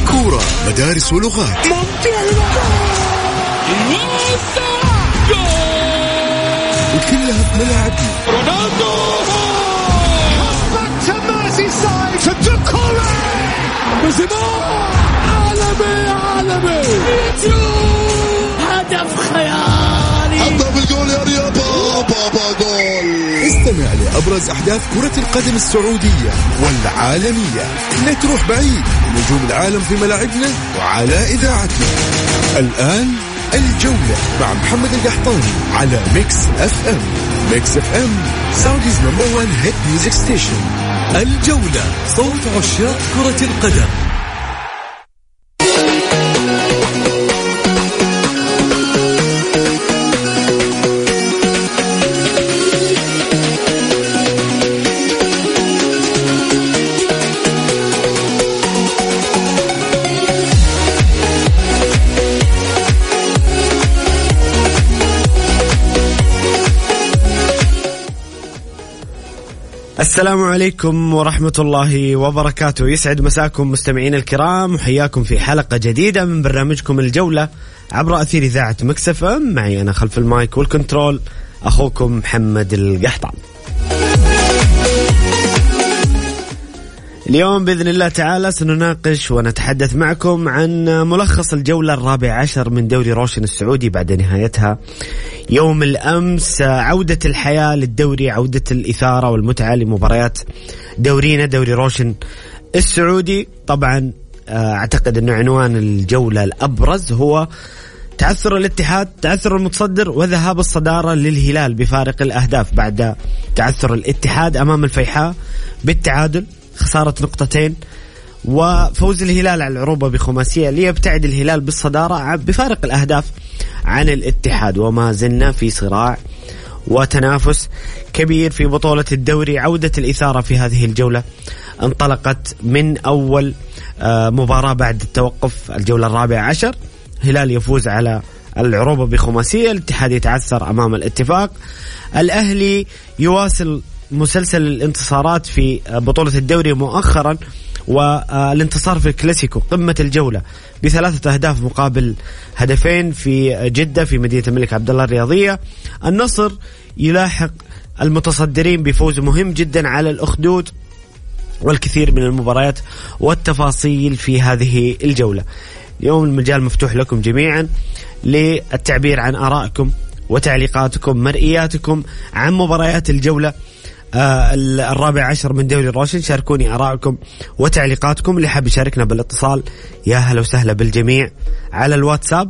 كورة، مدارس ولغات. وكلها في ملاعبنا. رونالدو عالمي هدف خيالي. حطها بالجول يا رياض. بابا جول. استمع لأبرز أحداث كرة القدم السعودية والعالمية. لا تروح بعيد، نجوم العالم في ملاعبنا وعلى إذاعتنا. الآن الجولة مع محمد القحطاني على ميكس اف ام. ميكس اف ام سعوديز نمبر 1 هيت ميوزك ستيشن. الجولة، صوت عشاق كرة القدم. السلام عليكم ورحمة الله وبركاته. يسعد مساكم مستمعين الكرام، وحياكم في حلقة جديدة من برنامجكم الجولة عبر أثير إذاعة ميكس اف ام. معي أنا خلف المايك والكنترول أخوكم محمد القحطان. اليوم بإذن الله تعالى سنناقش ونتحدث معكم عن ملخص الجولة 14 من دوري روشن السعودي بعد نهايتها يوم الأمس. عودة الحياة للدوري، عودة الإثارة والمتعة لمباريات دورينا دوري روشن السعودي. طبعا أعتقد أنه عنوان الجولة الأبرز هو تعثر الاتحاد، تعثر المتصدر، وذهاب الصدارة للهلال بفارق الأهداف بعد تعثر الاتحاد أمام الفيحاء بالتعادل، خسارة نقطتين، وفوز الهلال على العروبة بخماسية ليبتعد الهلال بالصدارة بفارق الأهداف عن الاتحاد. وما زلنا في صراع وتنافس كبير في بطولة الدوري. عودة الإثارة في هذه الجولة انطلقت من أول مباراة بعد التوقف، الجولة 14. هلال يفوز على العروبة بخماسية، الاتحاد يتعثر أمام الاتفاق، الأهلي يواصل مسلسل الانتصارات في بطولة الدوري مؤخرا، والانتصار في الكلاسيكو قمة الجولة ب3 أهداف مقابل هدفين في جدة في مدينة الملك عبدالله الرياضية. النصر يلاحق المتصدرين بفوز مهم جدا على الأخدود، والكثير من المباريات والتفاصيل في هذه الجولة. اليوم المجال مفتوح لكم جميعا للتعبير عن آرائكم وتعليقاتكم، مرئياتكم عن مباريات الجولة 14 من دوري روشن. شاركوني آراءكم وتعليقاتكم. اللي حاب يشاركنا بالاتصال يا هلا وسهلا بالجميع على الواتساب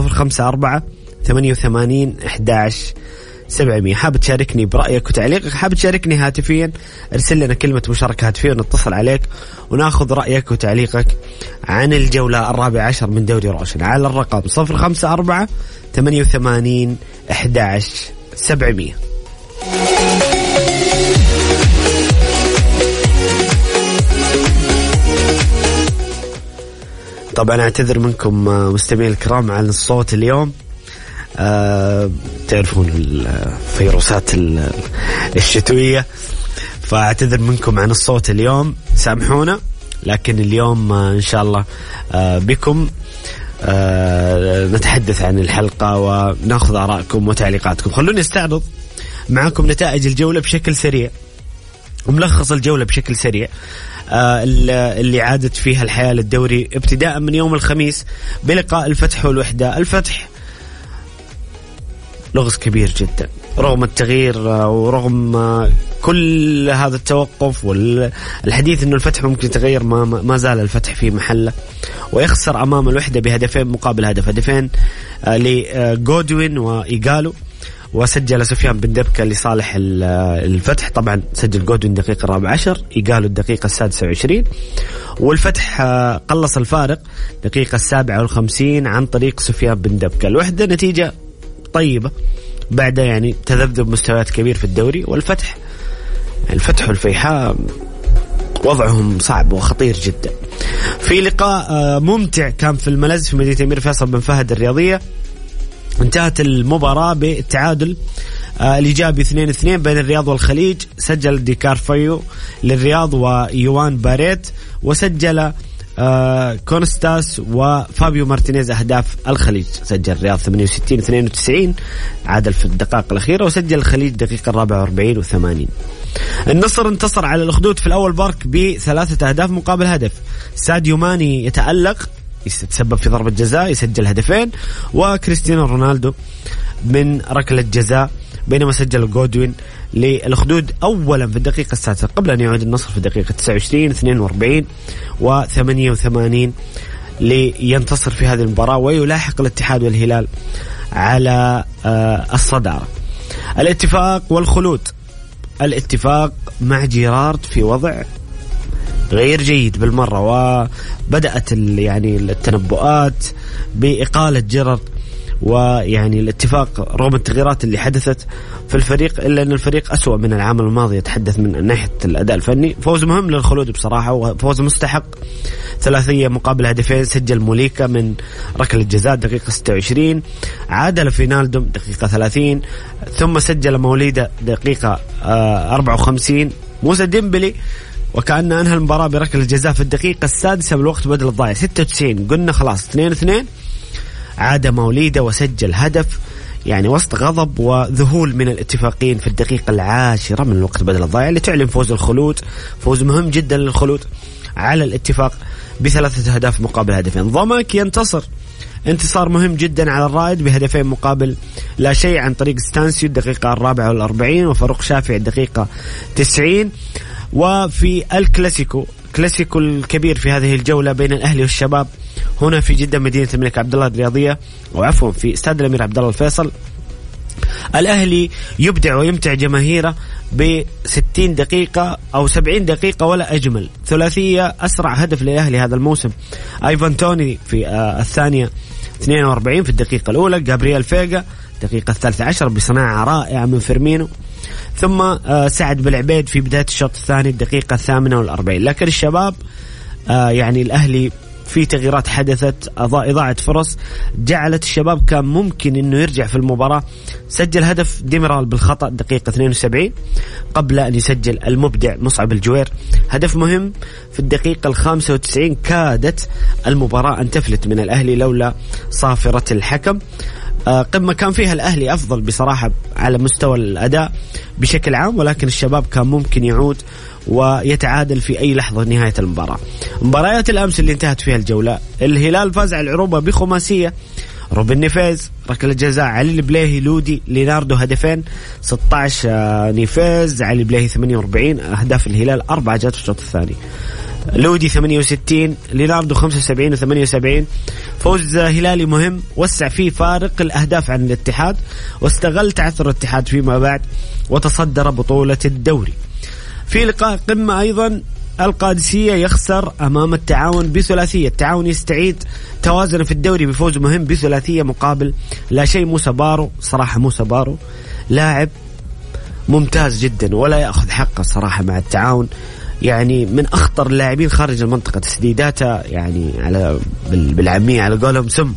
054-88-11-700. حاب تشاركني برأيك وتعليقك، حاب تشاركني هاتفيا، ارسل لنا كلمة مشاركة هاتفيا ونتصل عليك وناخذ رأيك وتعليقك عن الجولة 14 من دوري روشن على الرقم 054-88-11-700. طبعا اعتذر منكم مستمعين الكرام عن الصوت اليوم. تعرفون الفيروسات الشتوية، فاعتذر منكم عن الصوت اليوم، سامحونا. لكن اليوم إن شاء الله بكم نتحدث عن الحلقة ونأخذ آراءكم وتعليقاتكم. خلوني استعرض معكم نتائج الجولة بشكل سريع وملخص الجولة بشكل سريع اللي عادت فيها الحياة للدوري ابتداء من يوم الخميس بلقاء الفتح والوحدة. الفتح لغز كبير جدا رغم التغيير ورغم كل هذا التوقف والحديث انه الفتح ممكن يتغير، ما زال الفتح في محله ويخسر امام الوحدة بهدفين مقابل هدفين لجودوين وإيغالو، وسجل سفيان بن دبكة لصالح الفتح. طبعا سجل جودوين الدقيقة 14، إيغالو الدقيقة 26، والفتح قلص الفارق دقيقة 57 عن طريق سفيان بن دبكة. الوحدة نتيجة طيبة بعد يعني تذبذب مستويات كبير في الدوري، والفتح الفتح والفيحاء وضعهم صعب وخطير جدا. في لقاء ممتع كان في الملز في مدينة أمير فيصل بن فهد الرياضية، انتهت المباراة بالتعادل الإيجابي 2-2 بين الرياض والخليج. سجل ديكار فيو للرياض ويوان باريت، وسجل كونستاس وفابيو مارتينيز أهداف الخليج. سجل الرياض 68-92 عادل في الدقائق الأخيرة، وسجل الخليج دقيقة 44 و80. النصر انتصر على الأخدود في الأول بارك ب3 أهداف مقابل هدف. ساديو ماني يتألق، يتسبب في ضربة جزاء، يسجل هدفين، وكريستيانو رونالدو من ركلة جزاء، بينما سجل جودوين للأخدود أولا في الدقيقة السادسة قبل أن يعود النصر في الدقيقة 29 42 و88 لينتصر في هذه المباراة ويلاحق الاتحاد والهلال على الصدارة. الاتفاق والخلود. الاتفاق مع جيرارد في وضع غير جيد بالمرة، وبدأت يعني التنبؤات بإقالة جيرارد، ويعني الاتفاق رغم التغييرات اللي حدثت في الفريق إلا أن الفريق أسوأ من العام الماضي يتحدث من ناحية الأداء الفني. فوز مهم للخلود بصراحة، وفوز مستحق، 3 مقابل هدفين. سجل موليكا من ركلة جزاء دقيقة 26، عادل فينالدوم دقيقة 30، ثم سجل موليدا دقيقة 54 موسى ديمبلي، وكأن أنهى المباراة بركلة جزاء في الدقيقة السادسة بالوقت بدل الضائع 96. قلنا خلاص 2-2، عاد موليدا وسجل هدف يعني وسط غضب وذهول من الاتفاقين في الدقيقة 10 من الوقت بدل الضائع اللي تعلن فوز الخلود. فوز مهم جدا للخلود على الاتفاق ب3 أهداف مقابل هدفين. ضمك ينتصر انتصار مهم جدا على الرائد ب2 مقابل لا شيء عن طريق ستانسيو الدقيقة 44 وفاروق شافعي الدقيقة 90. وفي الكلاسيكو الكبير في هذه الجولة بين الأهلي والشباب هنا في جدة مدينة الملك عبدالله الرياضية، وعفوا في استاد الأمير عبدالله الفيصل. الأهلي يبدع ويمتع جماهيره ب60 دقيقة أو 70 دقيقة ولا أجمل. ثلاثية أسرع هدف للأهلي هذا الموسم، ايفان توني في الثانية 42 في الدقيقة الأولى، جابرييل فيغا دقيقة 13 بصناعة رائعة من فيرمينو، ثم سعد بالعبيد في بداية الشوط الثاني الدقيقة 48. لكن الشباب يعني الأهلي في تغييرات حدثت، إضاعة فرص جعلت الشباب كان ممكن إنه يرجع في المباراة. سجل هدف ديميرال بالخطأ دقيقة 72 قبل أن يسجل المبدع مصعب الجوير هدف مهم في الدقيقة 95. كادت المباراة أن تفلت من الأهلي لولا صافرة الحكم. قمة كان فيها الأهلي أفضل بصراحة على مستوى الأداء بشكل عام، ولكن الشباب كان ممكن يعود ويتعادل في أي لحظة نهاية المباراة. مباريات الأمس اللي انتهت فيها الجولة، الهلال فاز على العروبة بخماسية، روبن نيفيز ركلة جزاء، علي البليهي لودي ليناردو هدفين، 16 نيفيز علي البليهي 48. أهداف الهلال 4 جات في الشوط الثاني، لودي 68 ليناردو 75 و78. فوز هلالي مهم وسع فيه فارق الأهداف عن الاتحاد، واستغل تعثر الاتحاد فيما بعد وتصدر بطولة الدوري. في لقاء قمة أيضا القادسية يخسر أمام التعاون بثلاثية. التعاون يستعيد توازن في الدوري بفوز مهم بثلاثية مقابل لا شيء. موسى بارو صراحة موسى بارو لاعب ممتاز جدا ولا يأخذ حقه صراحة مع التعاون، يعني من أخطر اللاعبين خارج المنطقة. تسديداته يعني على بالعامية على قولهم سم،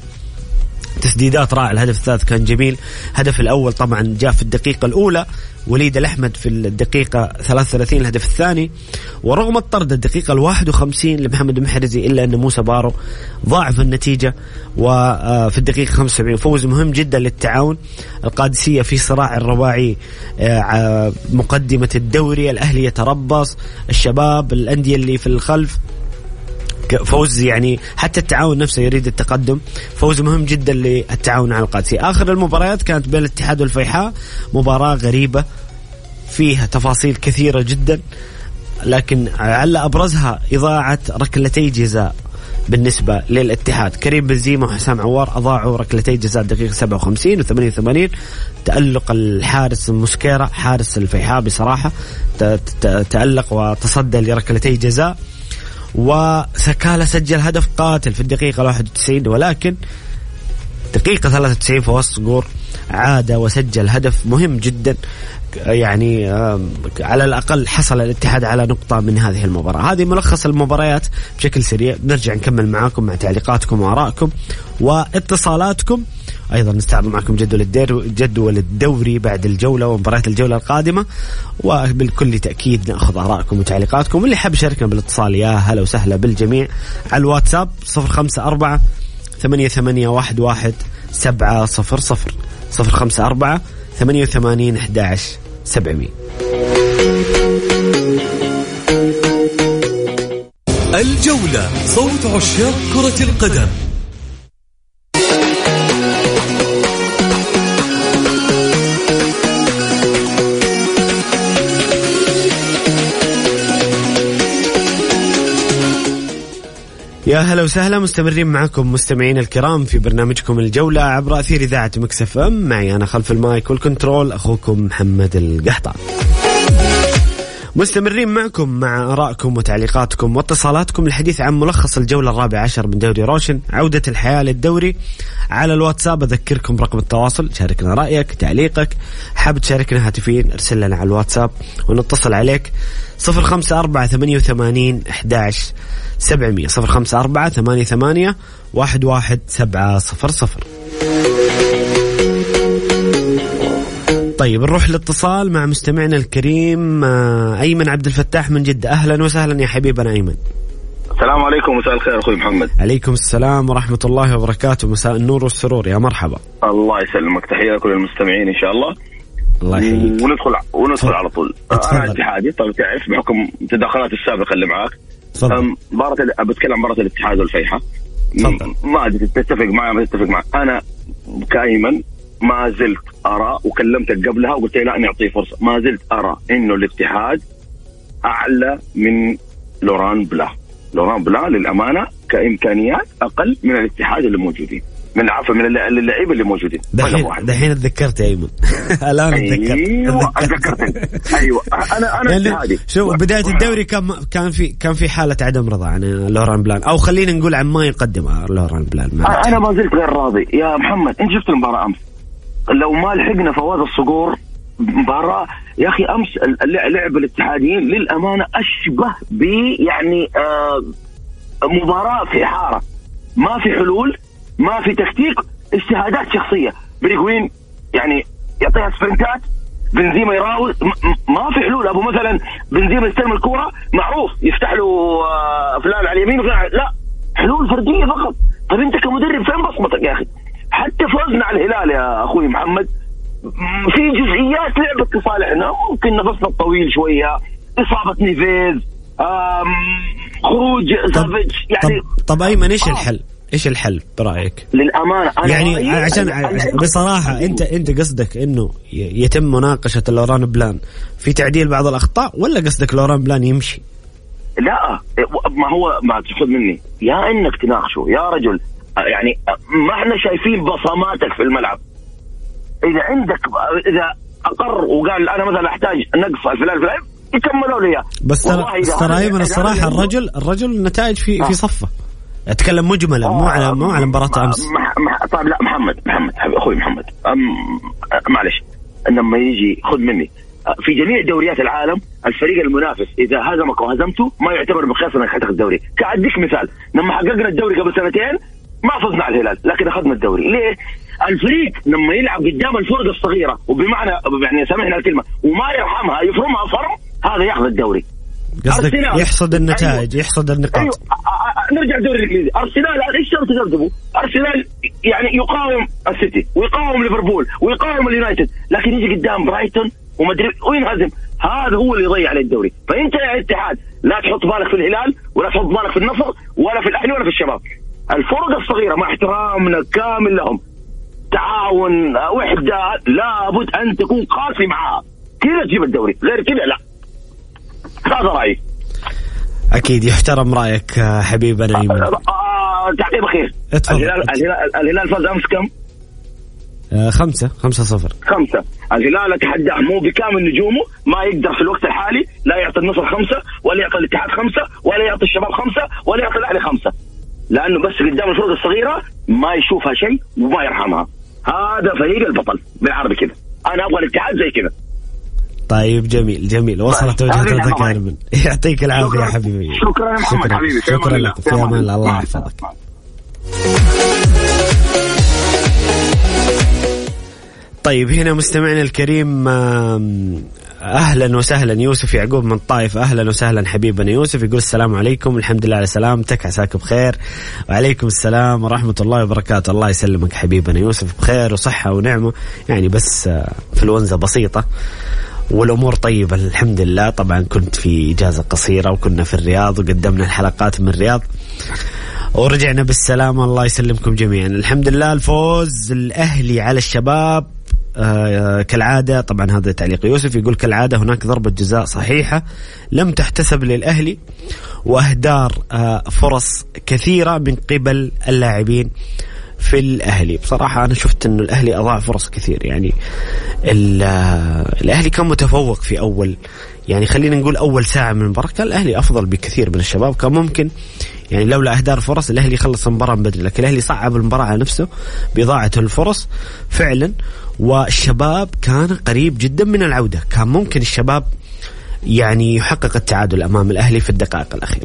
تسديدات رائعة. الهدف الثالث كان جميل، هدف الأول طبعا جاء في الدقيقة الأولى، وليد الأحمد في الدقيقة 33 الهدف الثاني، ورغم الطرد الدقيقة 51 لمحمد محرزي إلا أن موسى بارو ضاعف النتيجة. وفي الدقيقة 75 فوز مهم جدا للتعاون. القادسية في صراع الرباعي مقدمة الدوري، الأهلي يتربص، الشباب الأندية اللي في الخلف فوز، يعني حتى التعاون نفسه يريد التقدم. فوز مهم جدا للتعاون على القادسية. آخر المباريات كانت بين الاتحاد والفيحاء، مباراة غريبة فيها تفاصيل كثيرة جدا، لكن على أبرزها إضاعة ركلتي جزاء بالنسبة للاتحاد. كريم بنزيما وحسام عوار أضاعوا ركلتي جزاء دقيقة 57 و88. تألق الحارس موسكيرا حارس الفيحاء بصراحة تألق وتصدى لركلتي جزاء. وسكالة سجل هدف قاتل في الدقيقة 91، ولكن دقيقة 93 في وسط جور عاد وسجل هدف مهم جدا. يعني على الأقل حصل الاتحاد على نقطة من هذه المباراة. هذه ملخص المباريات بشكل سريع. نرجع نكمل معاكم مع تعليقاتكم وآرائكم واتصالاتكم. أيضا نستعرض معكم جدول الدوري بعد الجولة ومباريات الجولة القادمة، وبالكل تأكيد نأخذ آرائكم وتعليقاتكم. واللي حاب يشاركنا بالاتصال يا هلا وسهلا بالجميع على الواتساب 054 8811 700 054 88 11 700. الجولة، صوت عشاق كرة القدم. يا هلا وسهلا، مستمرين معكم مستمعين الكرام في برنامجكم الجولة عبر أثير إذاعة مكس اف ام. معي أنا خلف المايك والكنترول أخوكم محمد القحطان. مستمرين معكم مع آرائكم وتعليقاتكم واتصالاتكم للحديث عن ملخص الجولة 14 من دوري روشن، عودة الحياة للدوري. على الواتساب أذكركم برقم التواصل، شاركنا رأيك تعليقك، حاب تشاركنا هاتفين ارسل لنا على الواتساب ونتصل عليك 054 88 11 700 054 88 11 700. طيب نروح للاتصال مع مستمعنا الكريم أيمن عبد الفتاح من جدة. أهلا وسهلا يا حبيبنا أيمن. السلام عليكم، مساء الخير أخوي محمد. عليكم السلام ورحمة الله وبركاته، مساء النور والسرور، يا مرحبا. الله يسلمك، تحية لكل المستمعين إن شاء الله. الله يحييك. وندخل على طول. أنا اتحادي، طيب تعرف بحكم التدخلات السابقة اللي معاك. بتكلم عن مباراة الاتحاد والفيحة. ما أدري تتفق معي ما تتفق معي. أنا كأيمن ما زلت أرى، وكلمتك قبلها وقلت لا نعطيه فرصة، ما زلت أرى إنه الاتحاد أعلى من لوران بلا للأمانة كإمكانيات أقل من الاتحاد اللي موجودين، من اللعيبة اللي موجودين. دحين اتذكرت يا أيمن. الآن اتذكرت. أيوة أنا يعني شو بداية الدوري كان في حالة عدم رضا عن لوران بلان، أو خلينا نقول عن ما يقدم لوران بلان. أنا ما زلت غير راضي يا محمد. أنت شفت المباراة أمس، لو ما لحقنا فواز الصقور مباراة يا أخي أمس لعب الاتحاديين للأمانة أشبه ب يعني مباراة في حارة، ما في حلول، ما في تكتيك، اجتهادات شخصية. بريغوين يعني يعطيها سبرنتات، بنزيما يراوغ، ما في حلول. أبو مثلا بنزيما يستلم الكرة معروف يفتح له فلان على اليمين وفلان، لا حلول فردية فقط. طب أنت كمدرب فين بصمتك يا أخي؟ حتى فوزنا على الهلال يا أخوي محمد في جزئيات لعبت لصالحنا، ممكن نفسنا الطويل شوية، إصابة نيفيز، خروج سافيتش يعني. طب أيمن إيش الحل برأيك؟ للأمانة أنا يعني عشان بصراحة أنت قصدك إنه يتم مناقشة لوران بلان في تعديل بعض الأخطاء، ولا قصدك لوران بلان يمشي؟ لا، ما هو ما تأخذ مني يا إنك تناقشه يا رجل. يعني ما احنا شايفين بصماتك في الملعب. إذا أقر وقال أنا مثلا أحتاج نقص الفلان يكملوا لي. بس ترى أيمن الصراحة الرجل النتائج في صفه. أتكلم مجملا مو على مباراة أمس. طيب لا محمد أخوي محمد معلش، لما يجي خذ مني في جميع دوريات العالم الفريق المنافس إذا هزمك وهزمته ما يعتبر بخير أنك حقق الدوري. كأديك مثال، لما حققنا الدوري قبل سنتين ما فزنا على الهلال لكن أخذنا الدوري. ليه؟ الفريق لما يلعب قدام الفرق الصغيرة وبمعنى يعني سامحنا الكلمة وما يرحمها يفرمها فرم، هذا ياخذ الدوري. قصدك يحصد النتائج. أيوة. يحصد النقاط. أيوة. نرجع الدوري الإنجليزي. أرسنال إيش شرط تذبذبوا؟ أرسنال يعني يقاوم السيتي ويقاوم ليفربول ويقاوم اليونايتد، لكن يجي قدام برايتون ومدري وينهزم. هذا هو اللي يضيع عليه الدوري. فأنت يا اتحاد لا تحط بالك في الهلال ولا تحط بالك في النصر ولا في الأهلي ولا في الشباب. الفرق الصغيرة مع احترامنا كامل لهم، تعاون وحدة، لابد أن تكون قاسي معها كذا تجيب الدوري، غير كذا لا. هذا رأيي. أكيد يحترم رأيك حبيبنا أيمن. تعقيب أخير. الهلال فاز أمس كم؟ 5-0. الهلال أتحداه مو بكامل نجومه، ما يقدر في الوقت الحالي لا يعطي النصر 5 ولا يعطي الاتحاد 5 ولا يعطي الشباب 5 ولا يعطي الأهلي 5، لأنه بس قدام الفرق الصغيرة ما يشوفها شيء وما يرحمها. هذا فريق البطل بالعربي كذا. أنا أبغى الاتحاد زي كذا. طيب جميل وصلت وجهتك يا ربنا. يعطيك العافية يا حبيبي. شكرا محمد حبيبي. شكرا لك. في أمان الله يحفظك. طيب هنا مستمعنا الكريم، أهلا وسهلا يوسف يعقوب من طائف. أهلا وسهلا حبيبنا يوسف، يقول السلام عليكم، الحمد لله على سلامتك، عساك بخير. وعليكم السلام ورحمة الله وبركاته. الله يسلمك حبيبنا يوسف، بخير وصحة ونعمة، يعني بس فلونزا بسيطة والأمور طيبة الحمد لله. طبعا كنت في إجازة قصيرة وكنا في الرياض وقدمنا الحلقات من الرياض ورجعنا بالسلامة، الله يسلمكم جميعا الحمد لله. الفوز الأهلي على الشباب كالعادة. طبعا هذا تعليق يوسف، يقول كالعادة هناك ضربة جزاء صحيحة لم تحتسب للأهلي، وأهدار فرص كثيرة من قبل اللاعبين في الأهلي. بصراحة أنا شفت أنه الأهلي أضاع فرص كثير، يعني الأهلي كان متفوق في أول، يعني خلينا نقول أول ساعة من المباراة كان الأهلي أفضل بكثير من الشباب. كان ممكن يعني لولا أهدار فرص الأهلي يخلص المباراة من بدري، لكن الأهلي صعب المباراة على نفسه بإضاعة الفرص فعلا. والشباب كان قريب جدا من العودة، كان ممكن الشباب يعني يحقق التعادل أمام الأهلي في الدقائق الأخيرة.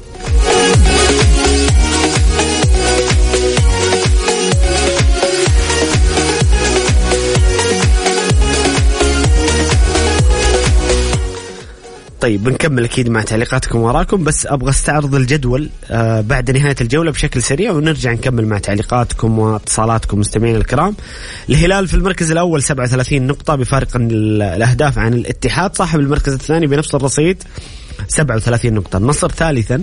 طيب بنكمل أكيد مع تعليقاتكم وراكم، بس أبغى استعرض الجدول بعد نهاية الجولة بشكل سريع ونرجع نكمل مع تعليقاتكم واتصالاتكم مستمعين الكرام. الهلال في المركز الأول 37 نقطة بفارق الأهداف عن الاتحاد، صاحب المركز الثاني بنفس الرصيد 37 نقطة. النصر ثالثا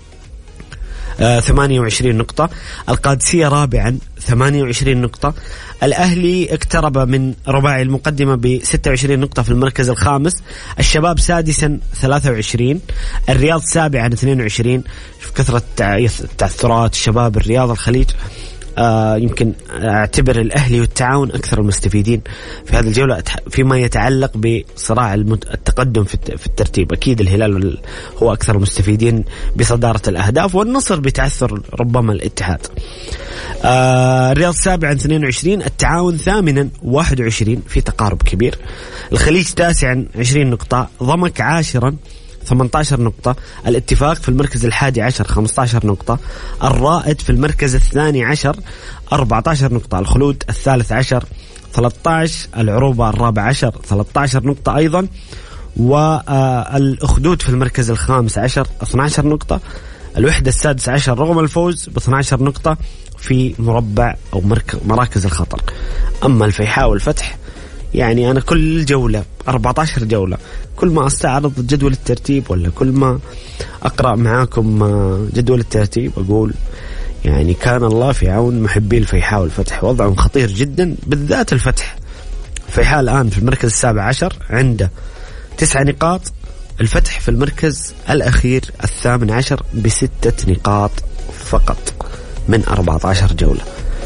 28 نقطة، القادسية رابعا 28 نقطة، الأهلي اقترب من رباعي المقدمة ب26 نقطة في المركز الخامس، الشباب سادسا 23، الرياض سابعا 22. شوف كثرة تعثرات الشباب، الرياض، الخليج. يمكن اعتبر الأهلي والتعاون أكثر المستفيدين في هذه الجولة فيما يتعلق بصراع التقدم في الترتيب. أكيد الهلال هو أكثر المستفيدين بصدارة الأهداف، والنصر بتعثر ربما الاتحاد. الرياض سابعا 22، التعاون ثامنا 21 في تقارب كبير، الخليج تاسعا 20 نقطة، ضمك عاشرا 18 نقطة، الاتفاق في المركز الحادي عشر 15 نقطة، الرائد في المركز الثاني عشر 14 نقطة، الخلود الثالث عشر 13، العروبة الرابع عشر 13 نقطة أيضا، والأخدود في المركز الخامس عشر 12 نقطة، الوحدة السادس عشر رغم الفوز ب12 نقطة في مربع أو مراكز الخطر. أما الفيحاء والفتح يعني أنا كل جولة 14 جولة كل ما أستعرض جدول الترتيب ولا كل ما أقرأ معاكم جدول الترتيب أقول يعني كان الله في عون محبي الفيحاء والفتح، وضعهم خطير جدا بالذات الفتح. الفيحاء الآن في المركز السابع عشر عنده 9 نقاط، الفتح في المركز الأخير الثامن عشر ب6 نقاط فقط من 14 جولة.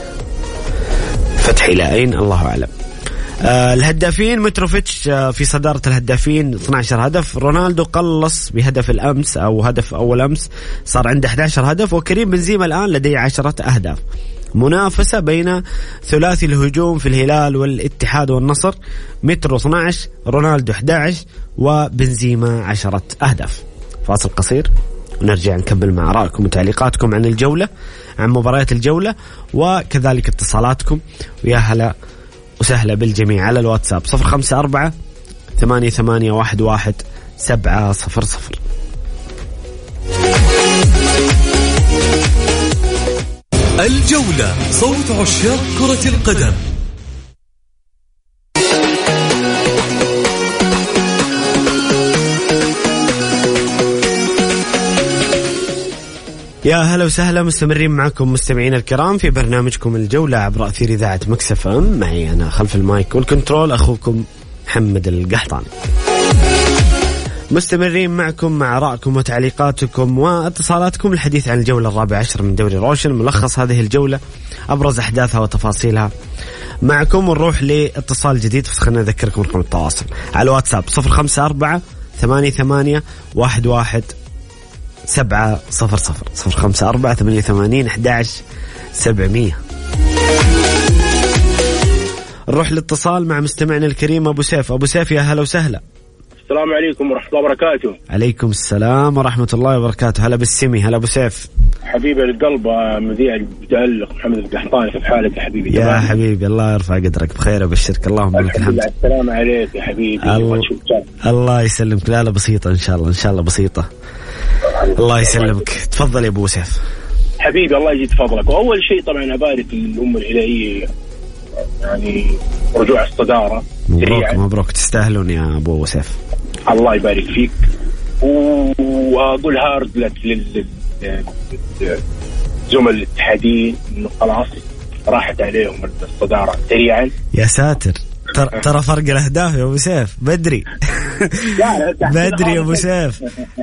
فتح إلى أين الله أعلم. الهدافين متروفيتش في صدارة الهدافين 12 هدف، رونالدو قلص بهدف الأمس أو هدف أول أمس صار عنده 11 هدف، وكريم بنزيما الآن لديه 10 أهداف. منافسة بين ثلاثي الهجوم في الهلال والاتحاد والنصر، مترو 12 رونالدو 11 وبنزيما 10 أهداف. فاصل قصير ونرجع نكمل مع آرائكم وتعليقاتكم عن الجولة، عن مباريات الجولة، وكذلك اتصالاتكم. ويا هلا وسهلا بالجميع على الواتساب 0548811700. الجولة صوت عشاق كرة القدم. يا هلا وسهلا، مستمرين معكم مستمعين الكرام في برنامجكم الجولة عبر أثير إذاعة مكسف أم. معي أنا خلف المايك والكنترول أخوكم محمد القحطان. مستمرين معكم مع آرائكم وتعليقاتكم واتصالاتكم الحديث عن الجولة الرابعة عشر من دوري روشن، ملخص هذه الجولة أبرز أحداثها وتفاصيلها معكم، ونروح لاتصال جديد. خلنا نذكركم رقم التواصل على الواتساب 0548811700 نروح للاتصال مع مستمعنا الكريم أبو سيف. أبو سيف يا هلا وسهلا. السلام عليكم ورحمة الله وبركاته. عليكم السلام ورحمة الله وبركاته. هلا بالسمي، هلا أبو سيف. حبيبي القلب مذيع المتألق محمد القحطاني، كيف حالك يا حبيبي؟ يا حبيبي الله يرفع قدرك، بخير وبشرك، اللهم لك الحمد. السلام عليك يا حبيبي. الله يسلمك. لا بسيطة إن شاء الله، إن شاء الله بسيطة. الله يسلمك. تفضل يا أبو سيف. حبيبي الله يجزيك فضلك. وأول شيء طبعا أبارك للأمة الهلالية يعني رجوع الصدارة. مبروك تستاهلون يا أبو سيف. الله يبارك فيك. وأقول هارد لك للزملاء الاتحاديين إنه خلاص راحت عليهم الصدارة سريعا. يا ساتر، ترى فرق الأهداف يا أبو سيف بدري. بدري يا أبو سيف.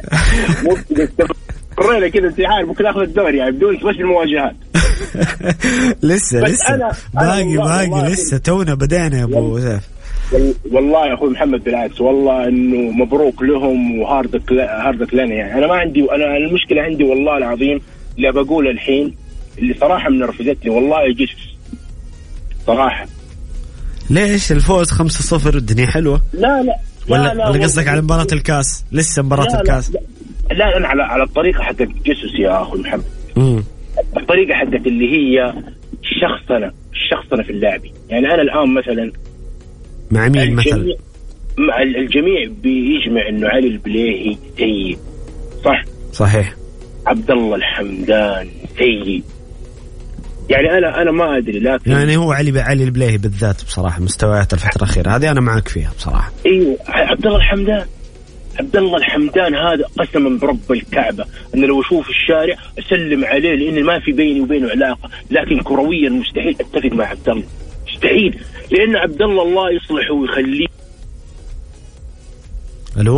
قرينا كذا انتحار ممكن أخذ الدوري يعني بدون بس المواجهات. لسه باقي لسه تونا بدأنا يا أبو سيف. والله يا أخوي محمد بالعكس والله إنه مبروك لهم وهاردك لنا يعني. أنا ما عندي، أنا المشكلة عندي والله العظيم اللي بقول الحين اللي صراحة منرفزتني والله جيسوس صراحة. ليش الفوز 5-0 الدنيا حلوة؟ لا ولا قصدك على مباراة الكاس؟ لسه مباراة الكاس. لا أنا على الطريقة حقت جيسوس يا أخوي محمد. الطريقة حقت اللي هي الشخصنة في اللاعبين يعني. أنا الآن مثلا مع مين مثلا؟ مع الجميع بيجمع إنه علي البليهي سيء، صحيح. عبد الله الحمدان سيء يعني. أنا ما أدري، لكن يعني هو علي البليهي بالذات بصراحة مستويات الفترة الأخيرة هذه أنا معك فيها بصراحة. أيوة عبد الله الحمدان هذا قسما برب الكعبة أن لو أشوف الشارع أسلم عليه لأن ما في بيني وبينه علاقة، لكن كرويا مستحيل أتفق مع عبد الله، مستحيل، لأن عبد الله يصلح ويخليه. ألو،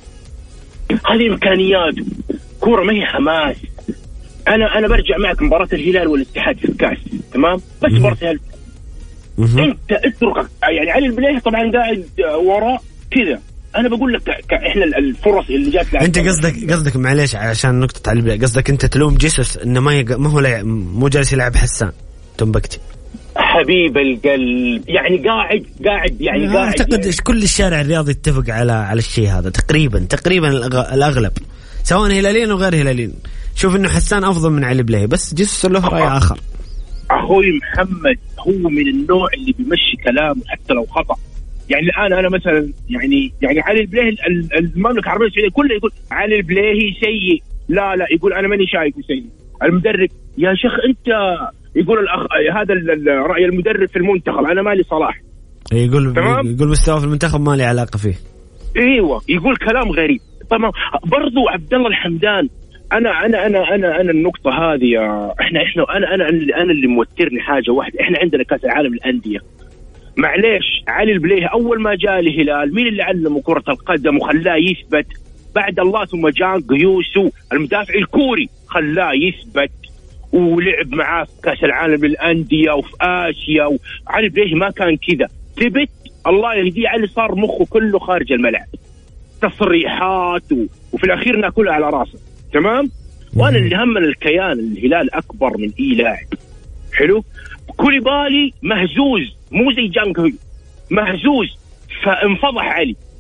هذه إمكانياته، كورة ما هي حماس. أنا برجع معك مباراة الهلال والاتحاد في الكاس، تمام؟ بس مباراة الهلال أنت اترك يعني علي البليهي طبعا قاعد وراء كذا. أنا بقول لك إحنا الفرص اللي جات أنت قصدك معليش عشان نقطة علي البليهي، قصدك أنت تلوم جيسوس إنه ما هو مو جالس يلعب حسان تنبكتي. حبيب القلب يعني قاعد يعني أعتقد كل الشارع الرياضي يتفق على الشيء هذا تقريبا الأغلب سواء هلاليين أو غير هلاليين. شوف إنه حسان أفضل من علي بليهي، بس جيسوس له رأي آخر. أخوي محمد هو من النوع اللي بيمشي كلامه حتى لو خطأ يعني. الآن أنا مثلا يعني علي البليهي المملكة العربية السعودية كله يقول علي البليهي سيء، لا يقول أنا ماني شايفه سيء. المدرب يا شيخ أنت يقول هذا رأي المدرب في المنتخب، أنا مالي صلاح. يقول مستوى في المنتخب مالي علاقة فيه. ايوه يقول كلام غريب. طبعا برضو عبد الله الحمدان انا النقطة هذه احنا انا اللي موترني حاجة واحدة. احنا عندنا كأس العالم للأندية، معليش علي البليهي اول ما جاء الهلال مين اللي علمه كرة القدم وخلاه يثبت؟ بعد الله ثم جاء قيوسو المدافع الكوري خلاه يثبت ولعب معاه في كأس العالم للأندية وفي آسيا. علي البليهي ما كان كذا، ثبت الله يهديه. علي صار مخه كله خارج الملعب، تصريحات وفي الأخير ناكلها على راسه، تمام. وأنا اللي همنا الكيان الهلال أكبر من لاعب حلو. كوليبالي مهزوز مو زي جانكوي، مهزوز، فانفضح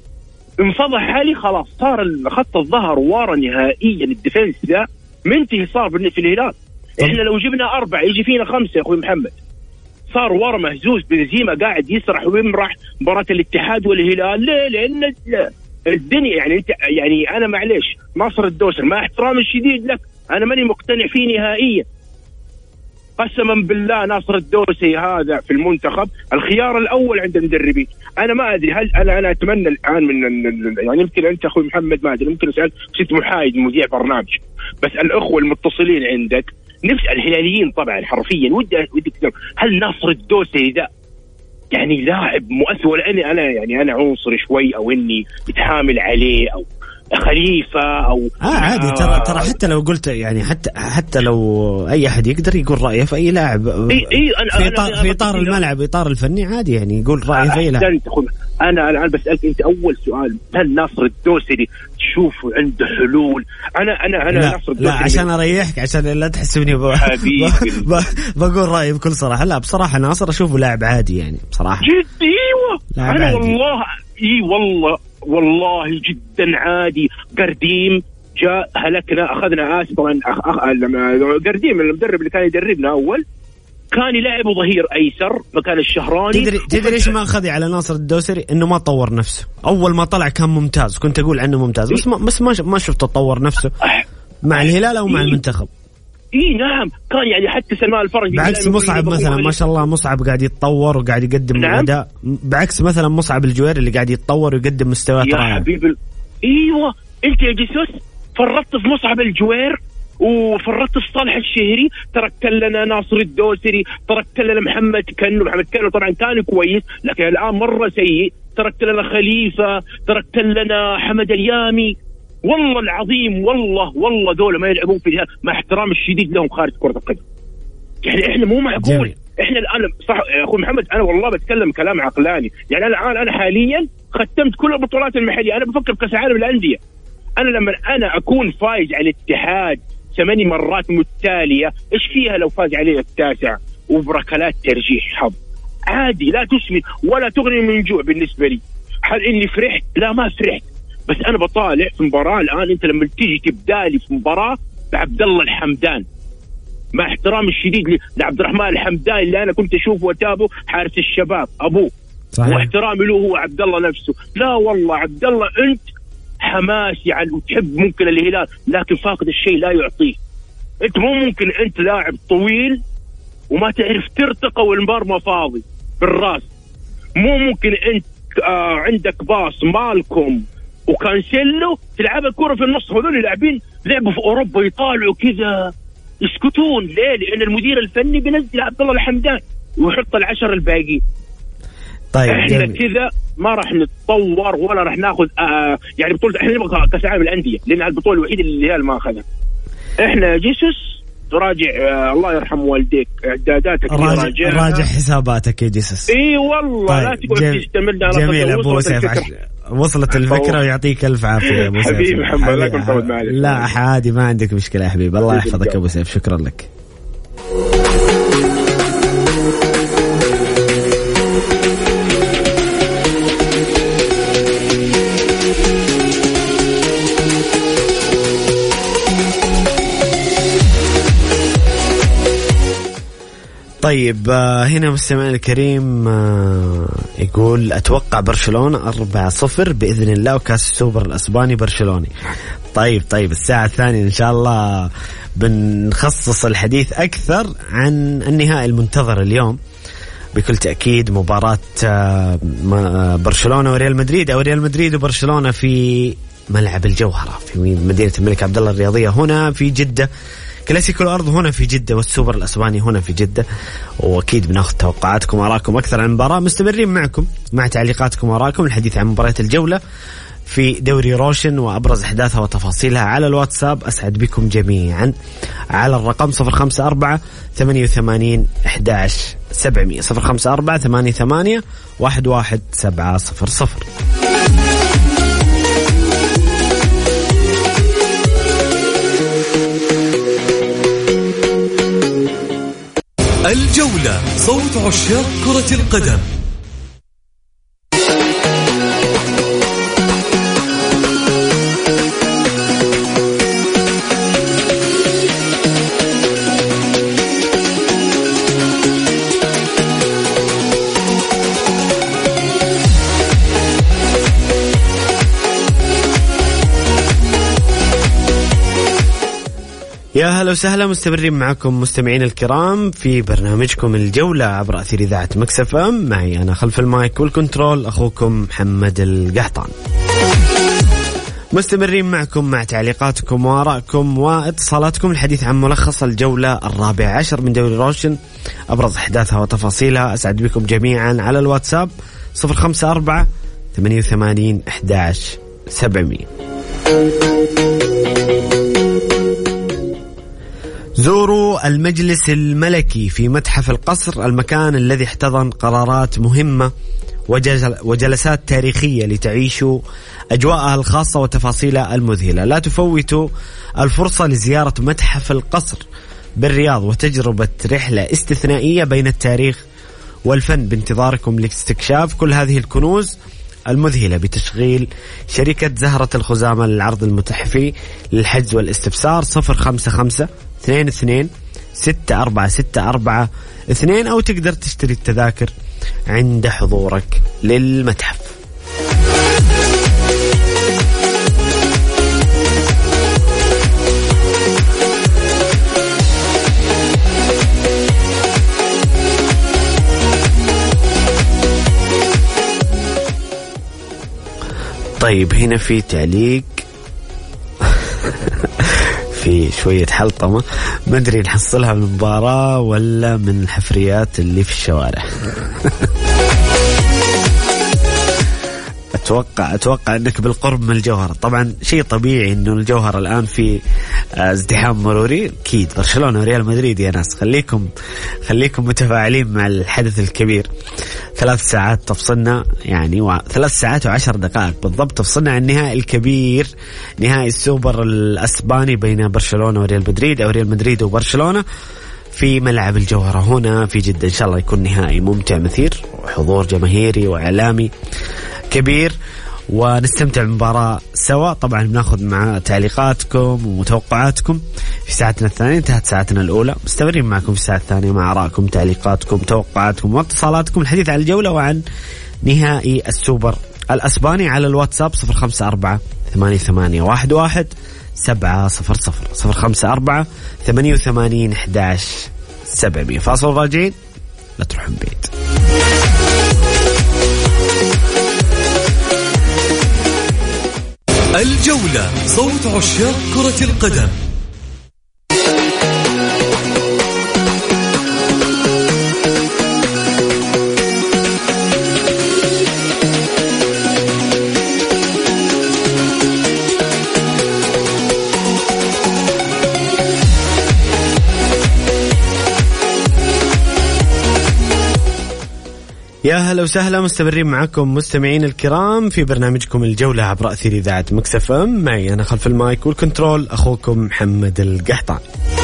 علي خلاص صار خط الظهر ورا نهائيا. الديفنس ذا منتهي صار في الهلال. احنا لو جبنا 4 يجي فينا 5 يا اخوي محمد. صار ورا مهزوز، بنزيما قاعد يسرح ويمرح مباراة الاتحاد والهلال. ليه؟ لان الدنيا يعني انت يعني انا معليش ناصر الدوسري مع احترامي الشديد لك انا ماني مقتنع فيه نهائيا قسما بالله. ناصر الدوسري هذا في المنتخب الخيار الاول عند المدربين. انا ما ادري هل انا اتمنى الان من يعني يمكن انت اخوي محمد ما ادري ممكن اسال ست محايد مذيع برنامج، بس الاخوه المتصلين عندك نفس الهلاليين طبعا حرفيا ودي هل ناصر الدوسري ذا يعني لاعب مؤثر ولا انا يعني انا عنصري شوي او اني متحامل عليه او خليفة أو عادي. ترى حتى لو قلت يعني حتى لو أي أحد يقدر يقول رأيه في أي لاعب في إطار الملعب إطار الفني عادي يعني يقول رأيه في أي لاعب. أنا الآن بسألك أنت أول سؤال، هل ناصر الدوسري تشوفه عنده حلول؟ أنا ناصر الدوسري لا عشان أريحك عشان لا تحسبني بقول رأيي بكل صراحة. لا بصراحة ناصر أشوفه لاعب عادي يعني بصراحة جد. أيوة أنا عادي. والله والله والله جدا عادي. قرديم جاء هلكنا، أخذنا طبعا قرديم المدرب اللي كان يدربنا أول كان يلعب ظهير أيسر مكان الشهراني. تدري إيش ما أخذي على ناصر الدوسري؟ إنه ما طور نفسه. أول ما طلع كان ممتاز، كنت أقول عنه ممتاز، بس ما شفت تطور نفسه مع الهلال أو مع المنتخب. نعم كان يعني حتى سلمان الفرنجي بعكس مصعب مثلا، ما شاء الله مصعب قاعد يتطور وقاعد يقدم أداء. بعكس مثلا مصعب الجويري اللي قاعد يتطور ويقدم مستويات رائعة. يا حبيبي أيوة أنت يا جيسوس فرطت في مصعب الجوير وفرطت في صالح الشهري، تركت لنا ناصر الدوسري، تركت لنا محمد كنو طبعا كان كويس لكن الآن مرة سيء، تركت لنا خليفة، تركت لنا حمد اليامي. والله العظيم والله دول ما يلعبون في الهلال مع احترام الشديد لهم خارج كرة القدم. يعني احنا مو معقول احنا الان صح يا اخوي محمد، انا والله بتكلم كلام عقلاني. يعني انا حاليا ختمت كل البطولات المحلية، انا بفكر بكأس العالم للأندية. انا لما انا اكون فايز على الاتحاد 8 مرات متتالية، ايش فيها لو فاز عليه التاسع وبركلات ترجيح حظ؟ عادي، لا تسمن ولا تغني من جوع بالنسبة لي. هل اني فرحت؟ لا ما فرحت، بس انا بطالع في مباراة. الان انت لما تيجي تبدالي في مباراة بعبد الله الحمدان، مع احترام الشديد لعبد الرحمن الحمدان اللي انا كنت اشوفه واتابعه حارس الشباب ابوه، واحترامي له هو عبد الله نفسه. لا والله عبد الله انت حماس يعني وتحب ممكن الهلال، لكن فاقد الشيء لا يعطيه. انت مو ممكن انت لاعب طويل وما تعرف ترتقى والمرمى فاضي بالراس. مو ممكن انت عندك باص مالكم وكانسيلو تلعب الكرة في النص. هذول لاعبين لعبوا في اوروبا يطالعوا كذا يسكتون. ليه؟ لان المدير الفني بينزل عبد الله الحمدان ويحط العشر الباقي. طيب احنا كذا ما راح نتطور ولا راح ناخذ يعني بطولة. احنا نبغى كأس العالم للأندية لأن البطولة الوحيدة اللي الهلال ما أخذها. احنا جيسوس تراجع الله يرحم والديك اعداداتك، راجع حساباتك يا جيسوس. اي والله طيب لا تقعد تستمرنا على جميل ابو سيف، وصلت الفكره ويعطيك الف عافيه يا ابو سيف. حبيبي محمد لا كنت تعود معي. لا عادي ما عندك مشكله يا حبيبي، الله يحفظك ابو سيف، شكرا لك. طيب هنا مستمعنا الكريم يقول أتوقع برشلونة 4-0 بإذن الله وكاس السوبر الأسباني برشلوني. طيب الساعة الثانية إن شاء الله بنخصص الحديث أكثر عن النهائي المنتظر اليوم بكل تأكيد، مباراة برشلونة وريال مدريد أو ريال مدريد وبرشلونة في ملعب الجوهرة في مدينة الملك عبد الله الرياضية هنا في جدة. كلاسيكو الأرض هنا في جدة والسوبر الأسباني هنا في جدة. وأكيد بناخذ توقعاتكم وآراءكم أكثر عن المباراة. مستمرين معكم مع تعليقاتكم وآراءكم الحديث عن مباريات الجولة في دوري روشن وأبرز أحداثها وتفاصيلها على الواتساب. أسعد بكم جميعا على الرقم 054-88-11-700 054-88-11700. الجولة صوت عشاق كرة القدم. يا هلا وسهلا، مستمرين معكم مستمعين الكرام في برنامجكم الجولة عبر أثير إذاعة مكس اف ام. معي أنا خلف المايك والكنترول أخوكم محمد القحطان. مستمرين معكم مع تعليقاتكم وآرائكم واتصالاتكم الحديث عن ملخص الجولة 14 من دوري روشن أبرز أحداثها وتفاصيلها. أسعد بكم جميعا على الواتساب 054-88-11-700. زوروا المجلس الملكي في متحف القصر، المكان الذي احتضن قرارات مهمة وجلسات تاريخية لتعيشوا أجواءها الخاصة وتفاصيلها المذهلة. لا تفوتوا الفرصة لزيارة متحف القصر بالرياض وتجربة رحلة استثنائية بين التاريخ والفن بانتظاركم لاستكشاف كل هذه الكنوز المذهلة بتشغيل شركة زهرة الخزامة للعرض المتحفي للحجز والاستفسار 055-22-6464-2 أو تقدر تشتري التذاكر عند حضورك للمتحف. طيب هنا في تعليق في شوية حلطمة، ما أدري نحصلها من المباراة ولا من الحفريات اللي في الشوارع. أتوقع أنك بالقرب من الجوهرة. طبعا شيء طبيعي أنه الجوهرة الآن في ازدحام مروري. أكيد برشلونة وريال مدريد يا ناس، خليكم متفاعلين مع الحدث الكبير. 3 ساعات تفصلنا، يعني 3 ساعات و10 دقائق بالضبط تفصلنا عن النهائي الكبير، نهائي السوبر الأسباني بين برشلونة وريال مدريد أو ريال مدريد وبرشلونة في ملعب الجوهرة هنا في جدة. إن شاء الله يكون نهائي ممتع مثير وحضور جماهيري وإعلامي كبير ونستمتع بالمباراة سوا. طبعا بناخذ مع تعليقاتكم ومتوقعاتكم في ساعتنا الثانية. انتهت ساعتنا الأولى، مستمرين معكم في الساعة الثانية مع آرائكم، تعليقاتكم، توقعاتكم واتصالاتكم، الحديث عن الجولة وعن نهائي السوبر الأسباني على الواتساب 054-88-11-700 054-88-11-700. فاصل راجعين، لا تروحون بعيد. الجولة، صوت عشاق كرة القدم. يا هلا وسهلا، مستمرين معكم مستمعين الكرام في برنامجكم الجولة عبر أثير إذاعة مكس اف ام. معي أنا خلف المايك والكنترول أخوكم محمد القحطان.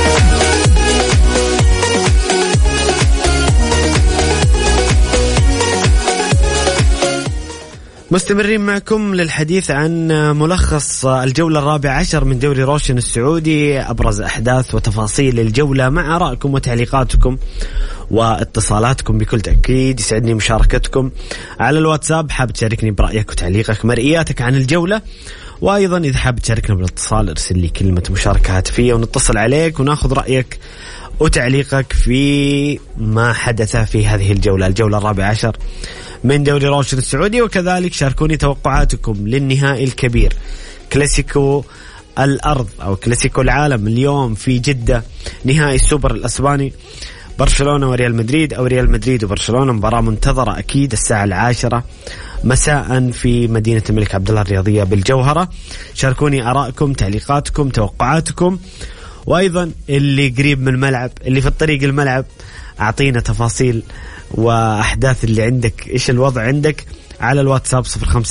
مستمرين معكم للحديث عن ملخص الجولة 14 من دوري روشن السعودي، أبرز أحداث وتفاصيل الجولة مع آرائكم وتعليقاتكم واتصالاتكم. بكل تأكيد يسعدني مشاركتكم على الواتساب. حاب تشاركني برأيك وتعليقك، مرئياتك عن الجولة، وأيضا إذا حاب تشاركنا بالاتصال ارسل لي كلمة مشاركة هاتفية ونتصل عليك وناخذ رأيك وتعليقك في ما حدث في هذه الجولة 14 من دوري روشن السعودي. وكذلك شاركوني توقعاتكم للنهائي الكبير، كلاسيكو الأرض أو كلاسيكو العالم اليوم في جدة، نهائي السوبر الأسباني، برشلونة وريال مدريد أو ريال مدريد وبرشلونة. مباراة منتظرة أكيد الساعة 10 مساء في مدينة الملك عبدالله الرياضية بالجوهرة. شاركوني آرائكم، تعليقاتكم، توقعاتكم، وأيضا اللي قريب من الملعب، اللي في الطريق الملعب، أعطينا تفاصيل وأحداث اللي عندك، إيش الوضع عندك على الواتساب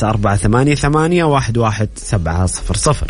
054-88-11-700.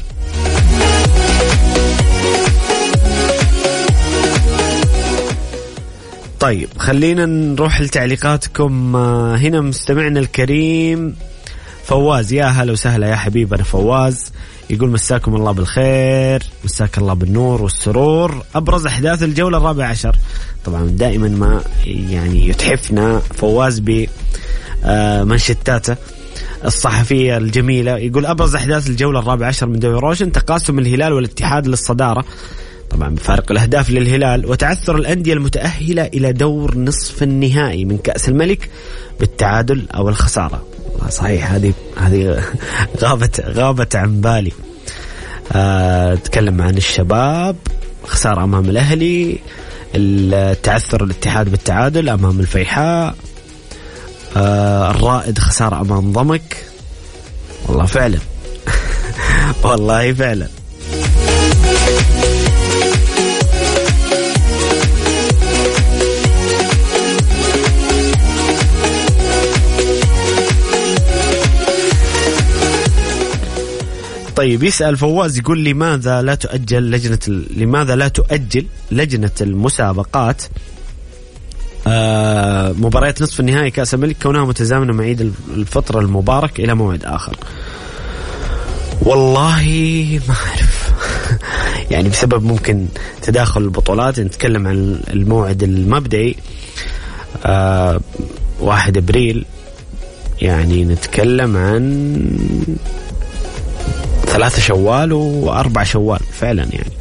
طيب خلينا نروح لتعليقاتكم. هنا مستمعنا الكريم فواز، يا هلا وسهلا يا حبيبنا فواز، يقول مساكم الله بالخير، مساك الله بالنور والسرور. أبرز أحداث الجولة 14. طبعا دائما ما يعني يتحفنا فواز بمنشتاته الصحفية الجميلة. يقول أبرز أحداث الجولة 14 من دوري روشن، تقاسم الهلال والاتحاد للصدارة طبعا بفارق الأهداف للهلال، وتعثر الأندية المتأهلة إلى دور نصف النهائي من كأس الملك بالتعادل أو الخسارة. صحيح، هذه غابت عن بالي. تكلم عن الشباب، خسارة أمام الأهلي، تعثر الاتحاد بالتعادل أمام الفيحاء، الرائد خسارة أمام ضمك. والله فعلا والله فعلا. طيب يسأل فواز، يقول لماذا لا تؤجل لجنة المسابقات مباريات نصف النهائي كأس الملك كونها متزامنة مع عيد الفطر المبارك إلى موعد آخر. والله ما أعرف يعني بسبب ممكن تداخل البطولات. نتكلم عن الموعد المبدئي 1 أبريل، يعني نتكلم عن 3 شوال و4 شوال فعلا. يعني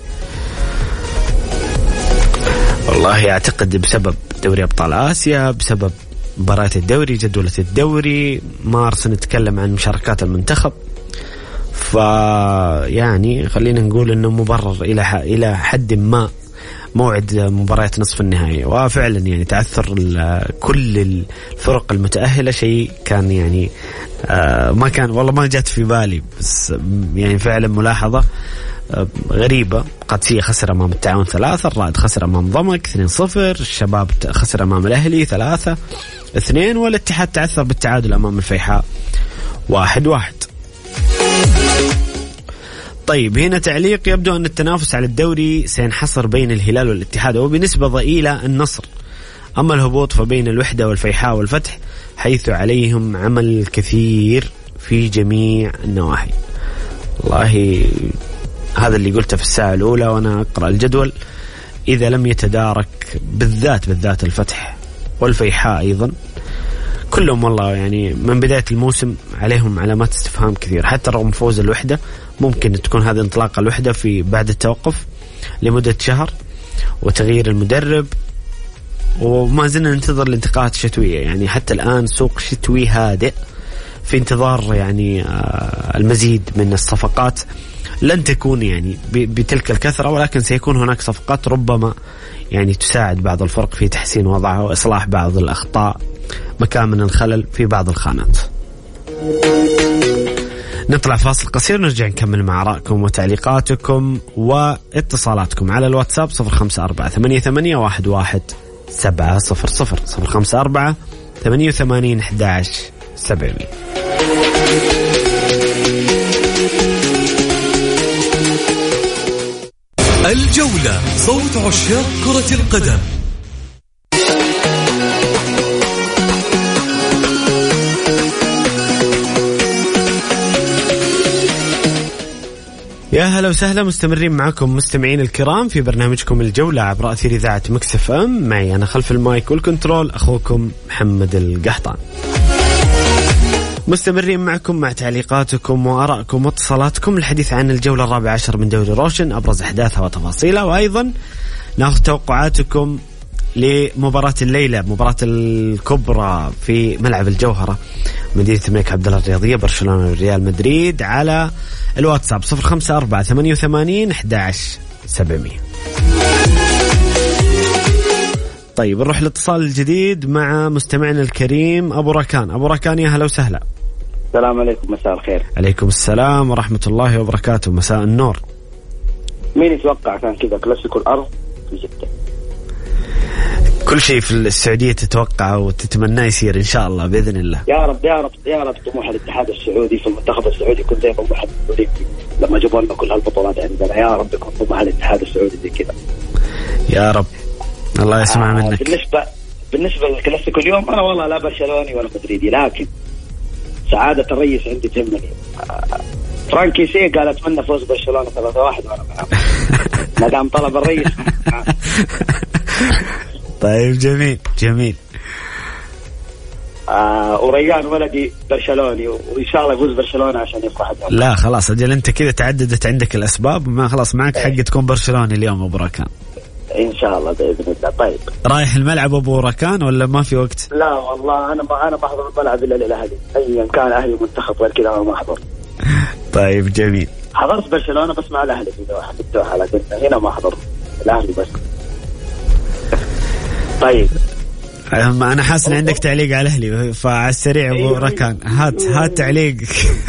والله أعتقد بسبب دوري أبطال آسيا، بسبب مباريات الدوري، جدولة الدوري، مارس نتكلم عن مشاركات المنتخب. فيعني خلينا نقول انه مبرر الى حد ما موعد مباريات نصف النهائي. وفعلا يعني تعثر كل الفرق المتأهلة شيء كان يعني ما كان والله ما جات في بالي، بس يعني فعلا ملاحظة غريبة. قادسية خسر أمام التعاون 3، الرائد خسر أمام ضمك 2-0، الشباب خسر أمام الأهلي 3-2، والاتحاد تعثر بالتعادل أمام الفيحاء 1-1. طيب هنا تعليق: يبدو أن التنافس على الدوري سينحصر بين الهلال والاتحاد وبنسبة ضئيلة النصر، أما الهبوط فبين الوحدة والفيحاء والفتح حيث عليهم عمل كثير في جميع النواحي. والله هذا اللي قلته في الساعة الأولى وأنا أقرأ الجدول. إذا لم يتدارك بالذات الفتح والفيحاء أيضا كلهم والله يعني من بداية الموسم عليهم علامات استفهام كثير. حتى رغم فوز الوحدة ممكن تكون هذه انطلاقة الوحدة في بعد التوقف لمدة شهر وتغيير المدرب، وما زلنا ننتظر الانتقالات الشتوية. يعني حتى الآن سوق شتوي هادئ في انتظار يعني المزيد من الصفقات. لن تكون يعني بتلك الكثرة، ولكن سيكون هناك صفقات ربما يعني تساعد بعض الفرق في تحسين وضعها وإصلاح بعض الأخطاء، مكان من الخلل في بعض الخانات. نطلع فاصل قصير، نرجع نكمل مع آرائكم وتعليقاتكم واتصالاتكم على الواتساب 0548811700 0548811700. الجولة، صوت عشاق كرة القدم. يا هلا وسهلا، مستمرين معكم مستمعين الكرام في برنامجكم الجولة عبر أثير إذاعة مكس اف ام. معي أنا خلف المايك والكنترول أخوكم محمد القحطان. مستمرين معكم مع تعليقاتكم وآرائكم واتصالاتكم الحديث عن الجولة 14 من دوري روشن، أبرز أحداثها وتفاصيلها، وأيضا ناخذ توقعاتكم لمباراة الليلة، مباراة الكبرى في ملعب الجوهرة مدينة الملك عبدالله الرياضية، برشلونة وريال مدريد، على الواتساب 0548811700. طيب نروح الاتصال الجديد مع مستمعنا الكريم أبو ركان. أبو ركان يا هلا وسهلا. السلام عليكم، مساء الخير. عليكم السلام ورحمة الله وبركاته، مساء النور. مين يتوقع كان كذا كلاسيكو الأرض في جدة؟ كل شيء في السعودية تتوقع وتتمنى يصير إن شاء الله بإذن الله. يا رب يا رب يا رب. طموح الاتحاد السعودي في المنتخب السعودي يكون زي طموح الأولمبي لما جابوا لنا كل هالبطولات عندنا. يا رب يكون طموح الاتحاد السعودي زي كذا يا رب. الله يسمع منك. بالنسبة للكلاسيكو اليوم أنا والله لا برشلوني ولا مدريدي، لكن سعادة الرئيس عندي تهمني. فرانكي سي قال أتمنى فوز برشلونة 3-1 وأنا معه ما دام طلب الرئيس. طيب جميل. وريان ولدي برشلوني وإن شاء الله يفوز برشلونة عشان يفرح اليوم. لا خلاص أجل أنت كذا تعددت عندك الأسباب، ما خلاص معك حق تكون برشلوني اليوم أبو ركان إن شاء الله بإذن الله. طيب رايح الملعب أبو ركان ولا ما في وقت؟ لا والله أنا ما بحضر الملعب إلا للأهلي، أيا كان أهلي منتخب غير كذا ما أحضر. طيب جميل. حضرت برشلونة بس مع الأهلي في الدوحة، لكن هنا ما حضر الأهلي بس. طيب أنا حاسس إن عندك تعليق على الأهلي، فعلى السريع أبو ركان هات تعليقك.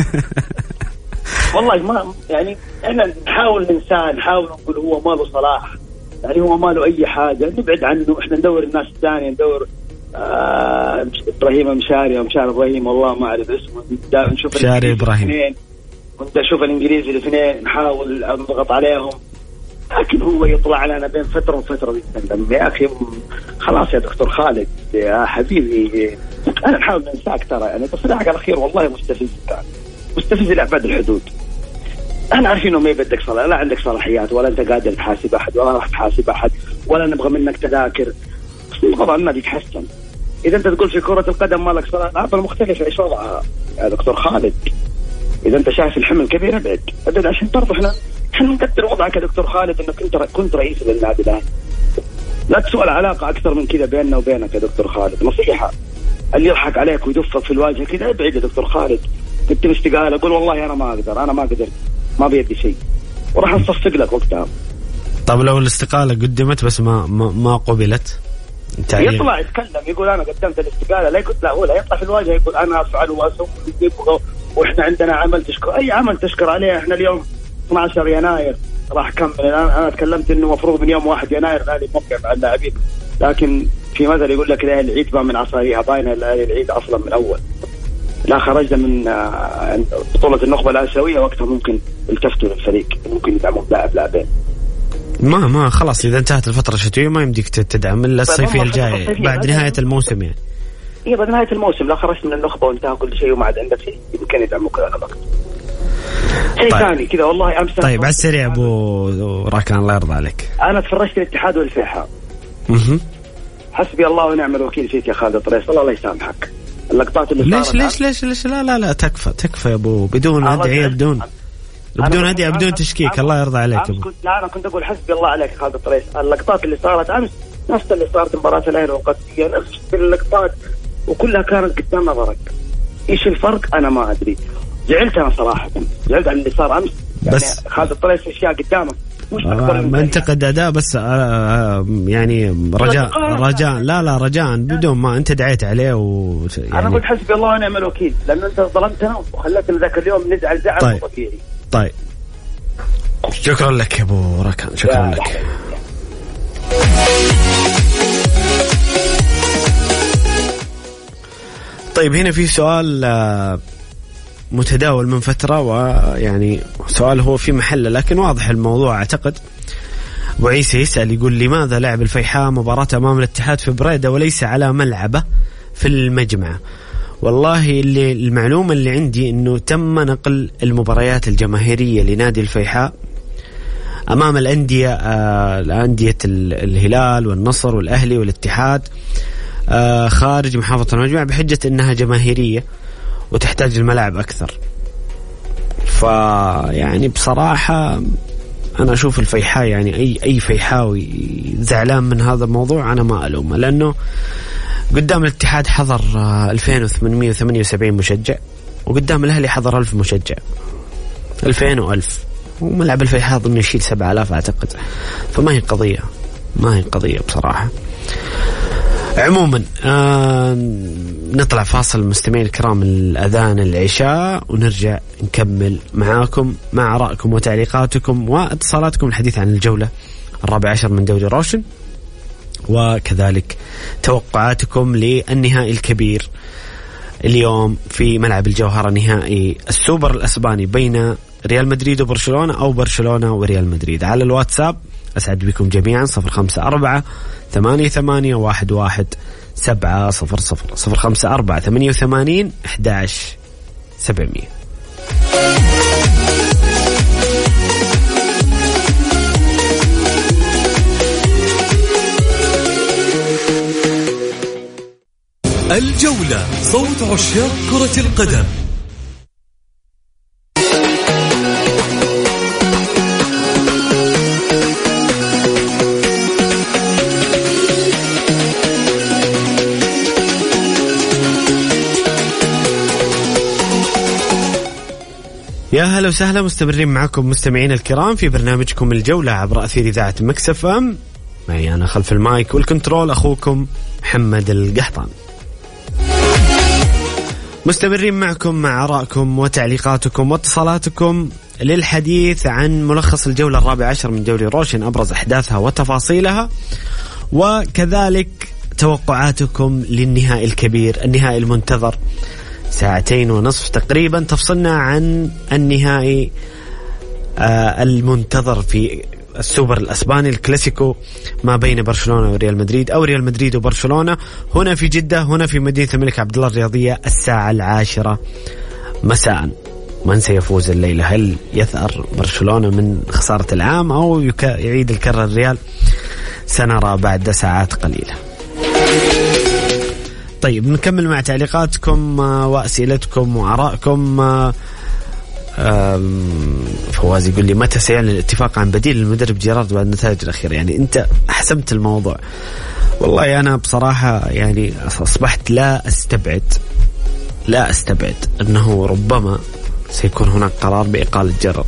والله ما يعني إحنا نحاول ننساه، نحاول نقول هو ماله صلاح، يعني هو ماله أي حاجة، نبعد عنه. إحنا ندور الناس الثانية، ندور إبراهيم مشاري أو مشاري إبراهيم والله ما أعرف اسمه، نشوف مشاري إبراهيم، ونشوف الإنجليزي الاثنين نحاول نضغط عليهم، لكن هو يطلع لنا بين فترة وفترة يتكلم. يا أخي خلاص يا دكتور خالد يا حبيبي، انا نحاول ننساك ترى يعني، بس الحق الاخير والله مستفز، كان مستفز لأبعد الحدود. احنا عارفين انه ما بدك صلاح، لا عندك صلاحيات ولا انت قادر تحاسب احد ولا راح تحاسب احد ولا نبغى منك تذاكر، بس نبغى النادي يتحسن. اذا انت تقول في كرة القدم ما لك صلاح، العاب المختلفة ايش وضعها يا دكتور خالد؟ اذا انت شايف الحمل كبير ابعد عشان برضه احنا نقدر وضعك يا دكتور خالد، انك كنت رئيس للنادي الان. لا تسوء العلاقة اكثر من كذا بيننا وبينك يا دكتور خالد، نصيحة. اللي يضحك عليك ويدفك في الواجهة كذا ابعد يا دكتور خالد. كنت مستقالة قول والله انا ما اقدر، انا ما قدرت، ما بيدي شيء، وراح نصفق لك وقتها. طب لو الاستقالة قدمت بس ما قبلت، يطلع يتكلم يقول انا قدمت الاستقالة، لا يقول لا، ولا يطلع في الواجهة يقول انا افعل واسوي واحنا عندنا عمل تشكر، اي عمل تشكر عليه. احنا اليوم 12 يناير راح اكمل. انا تكلمت انه مفروض من يوم 1 يناير الاهلي موقع مع اللاعبين، لكن في مثل يقول لك الاهلي العيد ما من عصاريها باينه، الاهلي العيد اصلا من اول. لا خرجنا من بطولة النخبة الآسيوية وقتها ممكن التفتوا للفريق، ممكن يدعموا لاعبين. ما خلاص إذا انتهت الفترة الشتوية ما يمديك تدعم إلا الصيفية الجاية بعد نهاية الموسم يعني. إيه بعد نهاية الموسم، لا خرجت من النخبة وانتهى كل شيء وما عاد عندك شيء يمكن يدعموك هذا الوقت. شيء ثاني كذا والله أمس. طيب على السريع أبو راكان الله يرضى عليك. أنا تفرجت الاتحاد والفيحاء. حسبي الله ونعم الوكيل فيك يا خالد طريس، الله يسامحك. اللقطات اللي ليش لا تكفى يا ابو، بدون ادعيه بدون ادعيه بدون تشكيك. الله يرضى عليك ابو. انا كنت اقول حسبي الله عليك خالد الطريس. اللقطات اللي صارت امس نفس اللي صارت مباراه الاهلي والقادسيه، نفس اللقطات وكلها كانت قدام نظرك. ايش الفرق؟ انا ما ادري. زعلت انا صراحه، زعلت على اللي صار امس يعني. بس خالد الطريس اشياء قدامه ما انتقد أداء بس يعني رجاء لا رجاء بدون ما انت دعيت عليه يعني انا قلت حسبي الله ونعم الوكيل، لأن انت ظلمتنا وخلتنا ذاك اليوم نزعل زعل طبيعي. طيب شكرا لك يا ابو راكان، شكرا لك. طيب هنا في سؤال متداول من فترة، ويعني سؤال هو في محله لكن واضح الموضوع أعتقد. أبو عيسى يسأل يقول لماذا لعب الفيحاء مباراة أمام الاتحاد في بريدة وليس على ملعبه في المجمع؟ والله المعلومة اللي عندي أنه تم نقل المباريات الجماهيرية لنادي الفيحاء أمام الأندية الهلال والنصر والأهلي والاتحاد خارج محافظة المجمع بحجة أنها جماهيرية وتحتاج الملاعب أكثر. فيعني بصراحة أنا أشوف الفيحاء يعني أي فيحاوي زعلان من هذا الموضوع أنا ما ألومه، لأنه قدام الاتحاد حضر 2878 مشجع، وقدام الأهلي حضر 1000 مشجع، 2000 و1000، وملعب الفيحاء ضمن يشيل 7000 أعتقد. فما هي قضية بصراحة. عموما نطلع فاصل مستمعين الكرام، الأذان العشاء، ونرجع نكمل معاكم مع آرائكم وتعليقاتكم واتصالاتكم الحديث عن الجولة 14 من دوري روشن، وكذلك توقعاتكم للنهائي الكبير اليوم في ملعب الجوهرة، نهائي السوبر الأسباني بين ريال مدريد وبرشلونة أو برشلونة وريال مدريد. على الواتساب أسعد بكم جميعا 054-88-11-700 054-88-11-700. الجولة صوت عشاق كرة القدم. يا هلا وسهلا، مستمرين معكم مستمعين الكرام في برنامجكم الجولة عبر أثير إذاعة مكس اف ام. معي أنا خلف المايك والكنترول أخوكم محمد القحطان. مستمرين معكم مع آرائكم وتعليقاتكم واتصالاتكم للحديث عن ملخص الجولة 14 من دوري روشن، أبرز أحداثها وتفاصيلها، وكذلك توقعاتكم للنهائي الكبير، النهائي المنتظر 2.5 ساعة تقريبا تفصلنا عن النهائي المنتظر في السوبر الأسباني، الكلاسيكو ما بين برشلونة وريال مدريد أو ريال مدريد وبرشلونة، هنا في جدة، هنا في مدينة الملك عبد الله الرياضية، الساعة 10 مساء. من سيفوز الليلة؟ هل يثأر برشلونة من خسارة العام أو يعيد الكرة الريال؟ سنرى بعد ساعات قليلة. طيب نكمل مع تعليقاتكم وأسئلتكم وآرائكم. فواز يقول لي متى سيعلن الاتفاق عن بديل للمدرب جيرارد بعد النتائج الأخيرة؟ يعني أنت حسمت الموضوع. والله أنا بصراحة يعني أصبحت لا أستبعد أنه ربما سيكون هناك قرار بإقالة جيرارد،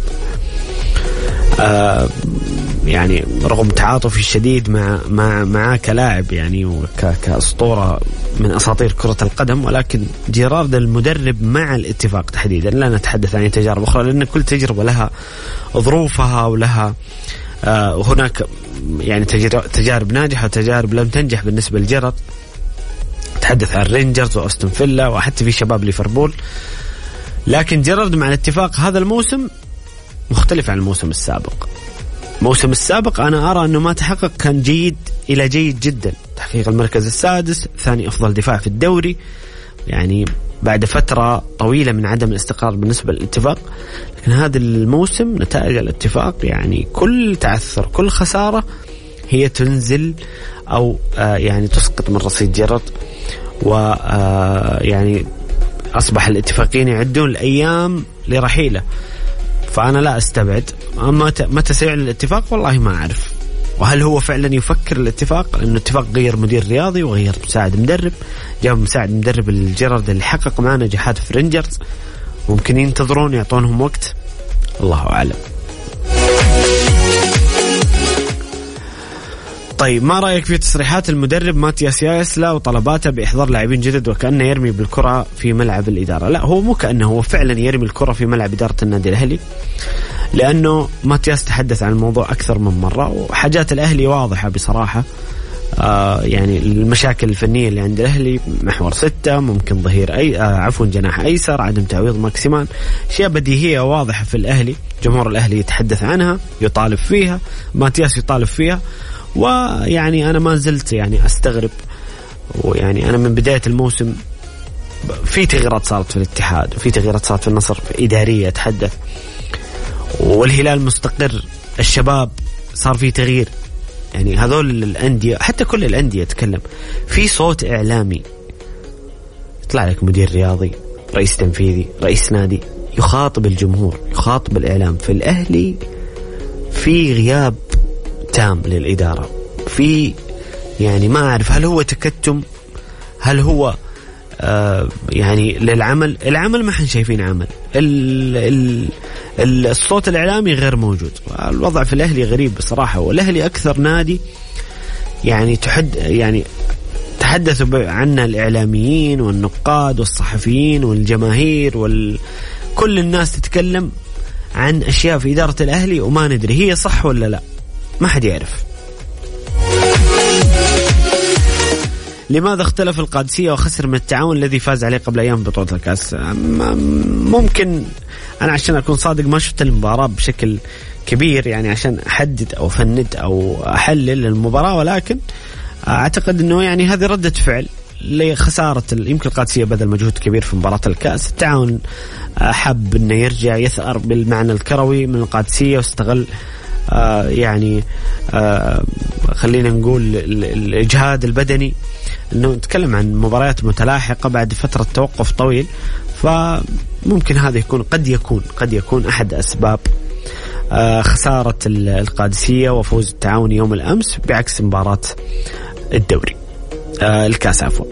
يعني رغم تعاطفي الشديد مع كلاعب يعني وكأسطورة من أساطير كرة القدم، ولكن جيرارد المدرب مع الاتفاق تحديدا. لا نتحدث عن تجارب أخرى لأن كل تجربة لها ظروفها ولها هناك يعني تجارب ناجحة وتجارب لم تنجح بالنسبة لجيرارد. تحدث عن رينجرز وأستون فيلا وحتى في شباب ليفربول. لكن جيرارد مع الاتفاق هذا الموسم مختلف عن الموسم السابق. الموسم السابق أنا أرى أنه ما تحقق كان جيد إلى جيد جدا، تحقيق المركز السادس، ثاني أفضل دفاع في الدوري، يعني بعد فترة طويلة من عدم الاستقرار بالنسبة للاتفاق. لكن هذا الموسم نتائج الاتفاق يعني كل تعثر كل خسارة هي تنزل أو يعني تسقط من رصيد جيرارد، ويعني أصبح الاتفاقيين يعدون الأيام لرحيله. فأنا لا أستبعد. أما متى سيعلن الاتفاق والله ما أعرف. وهل هو فعلا يفكر الاتفاق؟ لأنه الاتفاق غير مدير رياضي وغير مساعد مدرب، جاب مساعد مدرب الجيرارد اللي حقق معنا نجاحات في رينجرز. ممكن ينتظرون يعطونهم وقت، الله أعلم. طيب ما رأيك في تصريحات المدرب ماتياس ياسلا وطلباته بإحضار لاعبين جدد وكأنه يرمي بالكرة في ملعب الإدارة؟ لا، هو مو كأنه، هو فعلا يرمي الكرة في ملعب إدارة النادي الأهلي، لأنه ماتياس تحدث عن الموضوع أكثر من مرة، وحاجات الأهلي واضحة بصراحة. يعني المشاكل الفنية اللي عند الأهلي، محور 6 ممكن ظهير جناح أيسر، عدم تعويض ماكسيمان، أشياء بديهية واضحة في الأهلي. جمهور الأهلي يتحدث عنها، يطالب فيها، ماتياس يطالب فيها. ويعني أنا ما زلت يعني أستغرب، ويعني أنا من بداية الموسم في تغييرات صارت في الاتحاد وفي تغييرات صارت في النصر إدارية أتحدث، والهلال مستقر، الشباب صار فيه تغيير. يعني هذول الأندية حتى كل الأندية تكلم في صوت إعلامي، يطلع لك مدير رياضي، رئيس تنفيذي، رئيس نادي يخاطب الجمهور، يخاطب الإعلام. في الأهلي في غياب تام للإدارة، في يعني ما أعرف هل هو تكتم، هل هو يعني العمل ما حن شايفين عمل، الصوت الإعلامي غير موجود. الوضع في الأهلي غريب بصراحة، والأهلي أكثر نادي يعني تحدثوا عنا الإعلاميين والنقاد والصحفيين والجماهير كل الناس تتكلم عن أشياء في إدارة الأهلي وما ندري هي صح ولا لا، ما حد يعرف. لماذا اختلف القادسية وخسر من التعاون الذي فاز عليه قبل أيام بطولة الكأس؟ ممكن أنا عشان أكون صادق ما شفت المباراة بشكل كبير يعني عشان أحدد أو أفند أو أحلل المباراة، ولكن أعتقد أنه يعني هذه ردة فعل لخسارة. يمكن القادسية بذل مجهود كبير في مباراة الكأس، التعاون حب أنه يرجع يثأر بالمعنى الكروي من القادسية واستغل يعني خلينا نقول الإجهاد البدني، أنه نتكلم عن مباريات متلاحقة بعد فترة توقف طويل. فممكن هذا يكون قد يكون أحد أسباب خسارة القادسية وفوز التعاون يوم الأمس بعكس مباراة الدوري الكاس عفوا.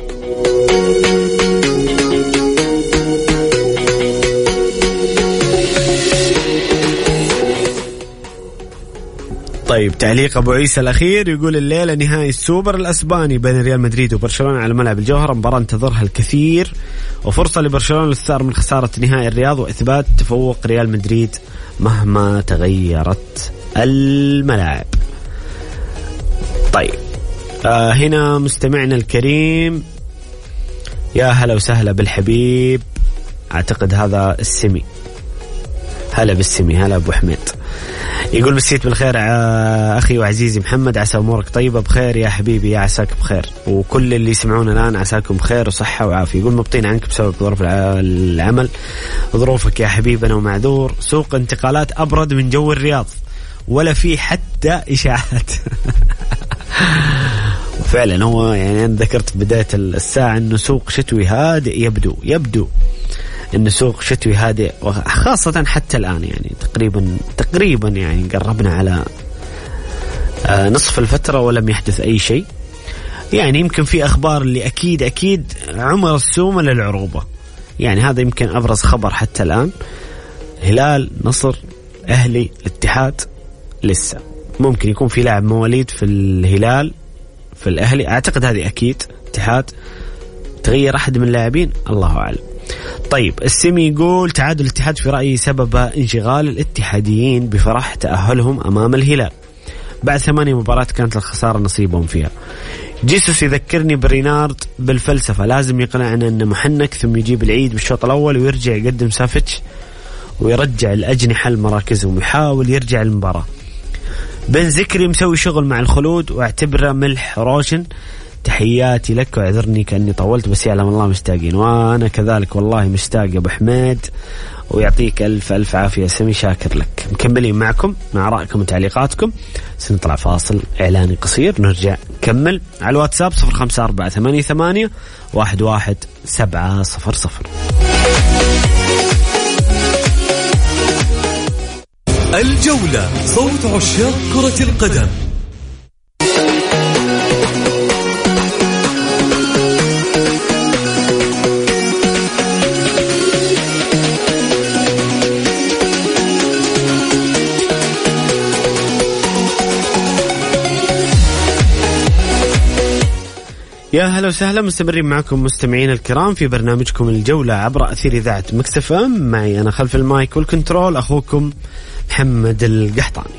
طيب تعليق أبو عيسى الأخير يقول الليلة نهائي السوبر الأسباني بين ريال مدريد وبرشلونة على ملعب الجوهرة، مباراة انتظرها الكثير وفرصة لبرشلونة للثار من خسارة نهائي الرياض وإثبات تفوق ريال مدريد مهما تغيرت الملاعب. طيب هنا مستمعنا الكريم، يا هلا وسهلا بالحبيب، أعتقد هذا السمي، هلا بالسمي، هلا أبو حميد، يقول مسيت بالخير أخي وعزيزي محمد، عسى أمورك طيبة بخير يا حبيبي، يا عساك بخير، وكل اللي يسمعون الآن عساكم بخير وصحة وعافية. يقول مبطين عنك بسبب ظروف العمل. ظروفك يا حبيبنا ومعذور. سوق انتقالات أبرد من جو الرياض ولا في حتى إشاعات. وفعلا هو يعني أنا ذكرت بداية الساعة أنه سوق شتوي هادئ، يبدو أنه سوق شتوي هادئ، وخاصة حتى الآن يعني تقريبا يعني قربنا على نصف الفترة ولم يحدث أي شيء. يعني يمكن في أخبار اللي أكيد عمر السومة للعروبة، يعني هذا يمكن أبرز خبر حتى الآن. هلال، نصر، أهلي، الاتحاد، لسه ممكن يكون في لاعب مواليد في الهلال في الأهلي، أعتقد هذه أكيد. اتحاد تغير أحد من اللاعبين، الله أعلم. طيب السمي يقول تعادل الاتحاد في رأيي سبب انشغال الاتحاديين بفرح تأهلهم أمام الهلال بعد 8 مباريات كانت الخسارة نصيبهم فيها. جيسوس يذكرني برينارد بالفلسفة، لازم يقنعنا أنه محنك ثم يجيب العيد بالشوط الأول ويرجع يقدم سافيتش ويرجع الأجنحة لمراكزهم ويحاول يرجع المباراة. بن ذكري مسوي شغل مع الخلود واعتبره ملح روشن. تحياتي لك واعذرني كأني طولت، بس يعلم الله مشتاقين، وأنا كذلك والله مشتاق يا أبو حميد، ويعطيك ألف عافية سمي، شاكر لك. مكملين معكم مع رأيكم وتعليقاتكم. سنطلع فاصل إعلاني قصير نرجع نكمل على الواتساب 0548811700. الجولة، صوت عشاق كرة القدم. يا هلا وسهلا، مستمرين معكم مستمعين الكرام في برنامجكم الجولة عبر أثير إذاعة ميكس اف ام. معي أنا خلف المايك والكنترول أخوكم محمد القحطاني.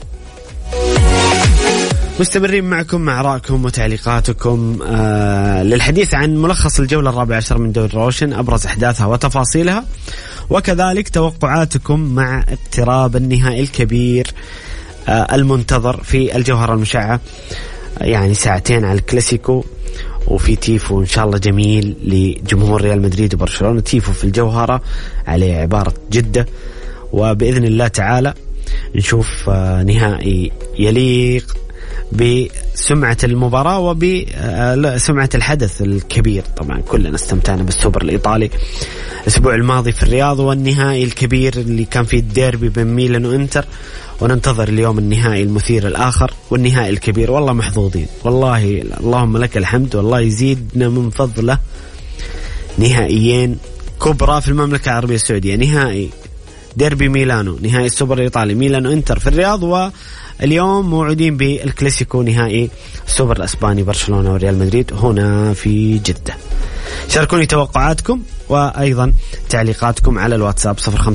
مستمرين معكم مع آرائكم وتعليقاتكم للحديث عن ملخص الجولة 14 من دوري روشن، أبرز أحداثها وتفاصيلها، وكذلك توقعاتكم مع اقتراب النهائي الكبير المنتظر في الجوهرة المشعة. يعني ساعتين على الكلاسيكو، وفي تيفو إن شاء الله جميل لجمهور ريال مدريد وبرشلونة. تيفو في الجوهرة عليه عبارة جدة، وبإذن الله تعالى نشوف نهائي يليق بسمعة المباراة وبسمعة الحدث الكبير. طبعا كلنا استمتعنا بالسوبر الإيطالي الأسبوع الماضي في الرياض، والنهائي الكبير اللي كان فيه الديربي بين ميلان وإنتر، وننتظر اليوم النهائي المثير الآخر والنهائي الكبير. والله محظوظين والله، اللهم لك الحمد، والله يزيدنا من فضله. نهائيين كبرى في المملكة العربية السعودية، نهائي ديربي ميلانو، نهائي السوبر الإيطالي ميلان وإنتر في الرياض، واليوم موعودين بالكلاسيكو نهائي السوبر الأسباني برشلونة وريال مدريد هنا في جدة. شاركوني توقعاتكم وأيضا تعليقاتكم على الواتساب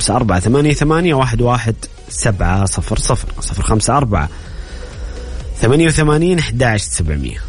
0548811700 0548811700.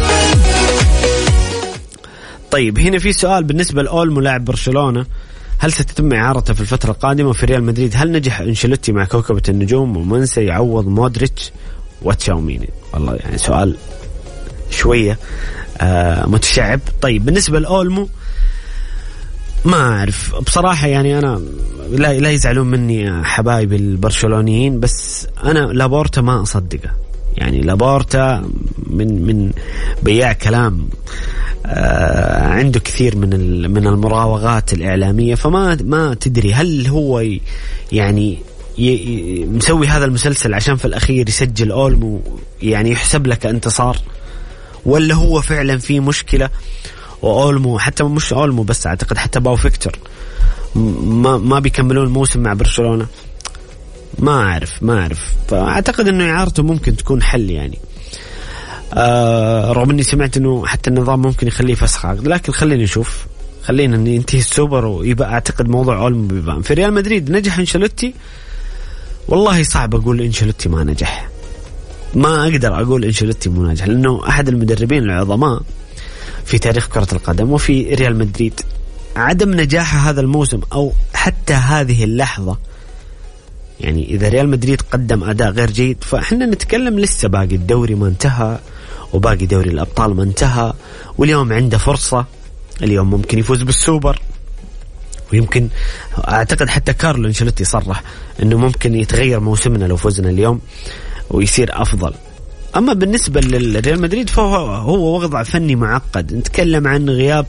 طيب هنا في سؤال بالنسبة لأولمو لاعب برشلونة، هل ستتم إعارته في الفترة القادمة في ريال مدريد؟ هل نجح أنشيلوتي مع كوكبة النجوم ومن سيعوض مودريتش وتشاوميني؟ والله يعني سؤال شوية متشعب. طيب بالنسبة لأولمو ما أعرف بصراحة، يعني أنا لا يزعلون مني حبايبي البرشلونيين، بس أنا لابورتا ما أصدقه. يعني لابورتا من بياع كلام، عنده كثير من المراوغات الإعلامية، فما تدري هل هو يعني مسوي هذا المسلسل عشان في الأخير يسجل أولمو يعني يحسب لك انتصار، ولا هو فعلا في مشكلة وأولمو حتى مش أولمو بس، أعتقد حتى باو فيكتور ما بيكملون الموسم مع برشلونة. ما أعرف فأعتقد أنه إعارته ممكن تكون حل يعني. رغم أني سمعت أنه حتى النظام ممكن يخليه فسخ عقد، لكن خلينا نشوف، خلينا ننتهي السوبر ويبقى أعتقد موضوع أولمو بيبان. في ريال مدريد نجح أنشيلوتي، والله صعب أقول أنشيلوتي ما نجح، ما أقدر أقول أنشيلوتي مو ناجح، لأنه أحد المدربين العظماء في تاريخ كرة القدم. وفي ريال مدريد عدم نجاح هذا الموسم أو حتى هذه اللحظة يعني إذا ريال مدريد قدم أداء غير جيد فإحنا نتكلم لسه باقي الدوري ما انتهى، وباقي دوري الأبطال ما انتهى، واليوم عنده فرصة، اليوم ممكن يفوز بالسوبر، ويمكن أعتقد حتى كارلو أنشيلوتي صرح أنه ممكن يتغير موسمنا لو فزنا اليوم ويصير أفضل. أما بالنسبة للريال مدريد فهو وضع فني معقد. نتكلم عن غياب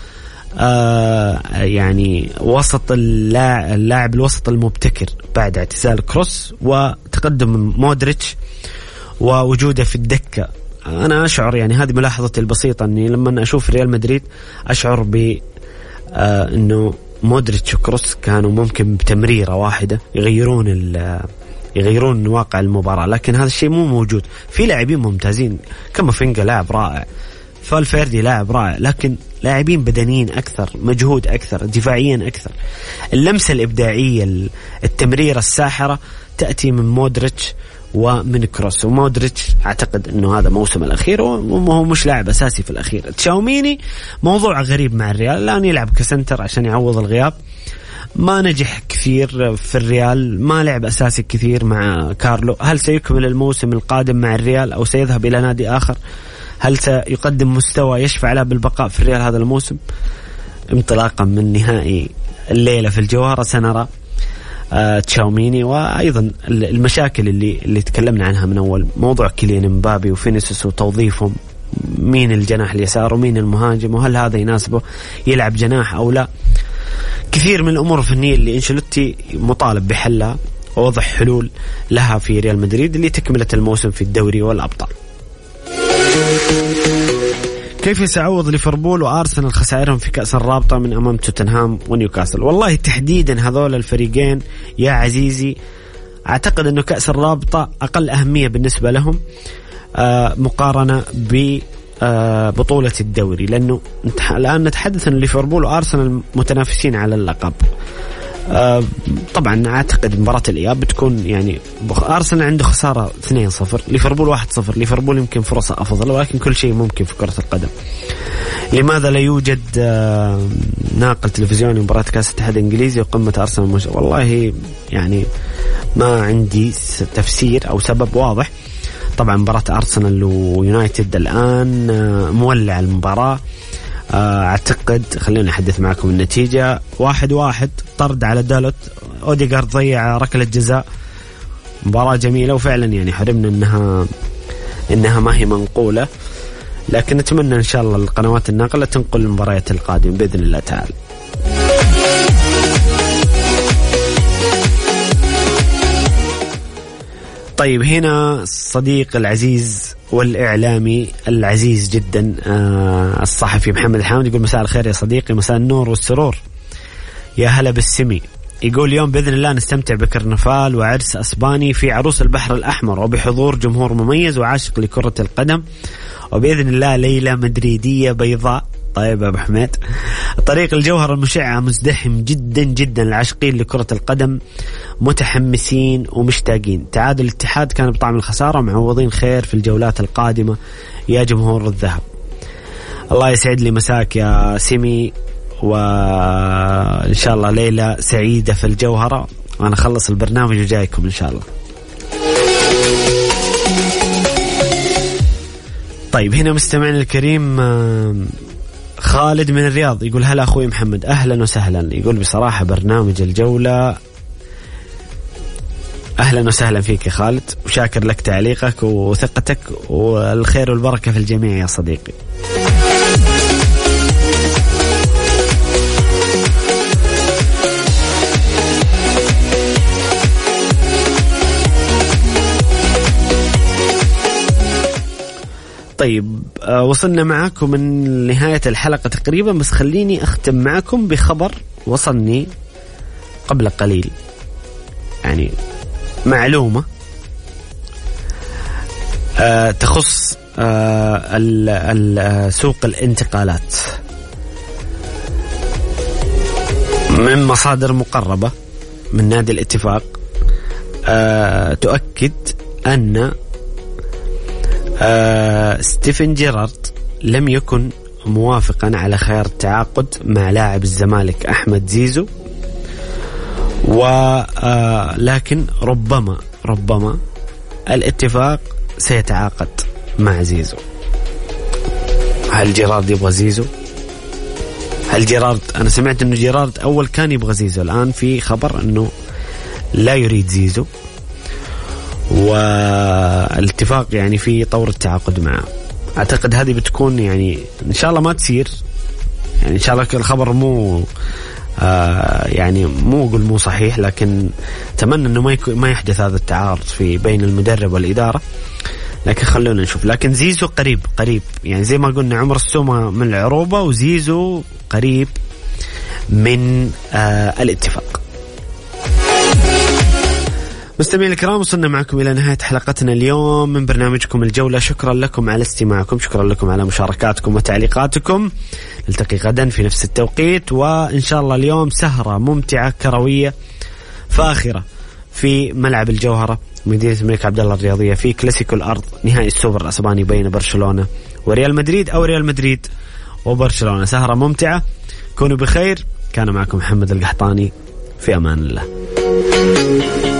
يعني وسط اللاعب الوسط المبتكر بعد اعتزال كروس وتقدم مودريتش ووجوده في الدكة. أنا أشعر يعني هذه ملاحظتي البسيطة أني لما أشوف ريال مدريد أشعر ب أنه مودريتش وكروس كانوا ممكن بتمريرة واحدة يغيرون واقع المباراة، لكن هذا الشيء مو موجود. في لاعبين ممتازين كامافينجا لاعب رائع، فالفيردي لاعب رائع، لكن لاعبين بدنيين أكثر، مجهود أكثر، دفاعيا أكثر. اللمسة الإبداعية، التمريرة الساحرة تأتي من مودريتش ومن كروس. ومودريتش أعتقد أنه هذا موسم الأخير وهو مش لاعب أساسي في الأخير. تشاوميني موضوع غريب مع الريال، الآن يلعب كسنتر عشان يعوض الغياب، ما نجح كثير في الريال، ما لعب أساسي كثير مع كارلو. هل سيكمل الموسم القادم مع الريال أو سيذهب إلى نادي آخر؟ هل سيقدم مستوى يشفع له بالبقاء في الريال هذا الموسم؟ انطلاقا من نهائي الليلة في الجوهرة سنرى تشاوميني. وأيضا المشاكل اللي تكلمنا عنها من أول، موضوع كيليان مبابي وفينيسيوس وتوظيفهم، مين الجناح اليسار ومين المهاجم، وهل هذا يناسبه يلعب جناح أو لا. كثير من الأمور الفنية اللي أنشيلوتي مطالب بحلها ووضع حلول لها في ريال مدريد اللي تكملت الموسم في الدوري والأبطال. كيف سيعوض ليفربول وأرسنال خسائرهم في كأس الرابطة من أمام توتنهام ونيوكاسل؟ والله تحديدا هذول الفريقين يا عزيزي أعتقد أنه كأس الرابطة أقل أهمية بالنسبة لهم مقارنة ببطولة الدوري، لأنه الآن نتحدث أن ليفربول وأرسنال متنافسين على اللقب. طبعا أعتقد مباراة الإياب بتكون يعني أرسنال عنده خسارة 2-0، ليفربول 1-0. ليفربول يمكن فرصة أفضل، ولكن كل شيء ممكن في كرة القدم. لماذا لا يوجد ناقل تلفزيوني مباراة كأس الاتحاد الإنجليزي وقمة أرسنال؟ والله يعني ما عندي تفسير أو سبب واضح. طبعا مباراة أرسنال ويونايتد الآن مولع المباراة. أعتقد خلينا نحدث معكم النتيجة 1-1، طرد على دالوت، أوديغارد ضيع ركلة جزاء. مباراة جميلة وفعلا يعني حرمنا إنها ما هي منقولة، لكن نتمنى إن شاء الله القنوات الناقلة تنقل المباريات القادمة بإذن الله تعالى. طيب هنا الصديق العزيز والإعلامي العزيز جدا الصحفي محمد الحامد يقول مساء الخير يا صديقي، مساء النور والسرور، يا هلا بالسمي. يقول اليوم بإذن الله نستمتع بكرنفال وعرس أسباني في عروس البحر الأحمر وبحضور جمهور مميز وعاشق لكرة القدم، وبإذن الله ليلة مدريدية بيضاء. طيب يا أبو حميد، طريق الجوهرة المشعة مزدحم جدا جدا، العاشقين لكرة القدم متحمسين ومشتاقين. تعادل الاتحاد كان بطعم الخسارة، معوضين خير في الجولات القادمة يا جمهور الذهب. الله يسعد لي مساك يا سمي، وإن شاء الله ليلة سعيدة في الجوهرة، وأنا خلص البرنامج وجايكم إن شاء الله. طيب هنا مستمعنا الكريم خالد من الرياض يقول هلا أخوي محمد، أهلا وسهلا. يقول بصراحة برنامج الجولة أهلا وسهلا فيك يا خالد، وشاكر لك تعليقك وثقتك، والخير والبركة في الجميع يا صديقي. طيب وصلنا معكم من نهاية الحلقة تقريبا، بس خليني أختم معكم بخبر وصلني قبل قليل، يعني معلومة تخص سوق الانتقالات من مصادر مقربة من نادي الاتفاق. تؤكد أن ستيفن جيرارد لم يكن موافقا على خيار التعاقد مع لاعب الزمالك أحمد زيزو، ولكن ربما الاتفاق سيتعاقد مع زيزو. هل جيرارد يبغى زيزو؟ هل جيرارد، أنا سمعت أنه جيرارد أول كان يبغى زيزو، الآن في خبر أنه لا يريد زيزو، والاتفاق يعني في طور التعاقد معه. أعتقد هذه بتكون يعني إن شاء الله ما تصير، يعني إن شاء الله الخبر مو يعني مو صحيح، لكن أتمنى أنه ما يحدث هذا التعارض في بين المدرب والإدارة، لكن خلونا نشوف. لكن زيزو قريب يعني زي ما قلنا عمر السومة من العروبة، وزيزو قريب من الاتفاق. مستمعين الكرام، وصلنا معكم إلى نهاية حلقتنا اليوم من برنامجكم الجولة. شكرا لكم على استماعكم، شكرا لكم على مشاركاتكم وتعليقاتكم. نلتقي غدا في نفس التوقيت، وإن شاء الله اليوم سهرة ممتعة كروية فاخرة في ملعب الجوهرة مدينة الملك عبد الله الرياضية في كلاسيكو الأرض، نهائي السوبر الأسباني بين برشلونة وريال مدريد أو ريال مدريد وبرشلونة. سهرة ممتعة، كونوا بخير. كان معكم محمد القحطاني، في أمان الله.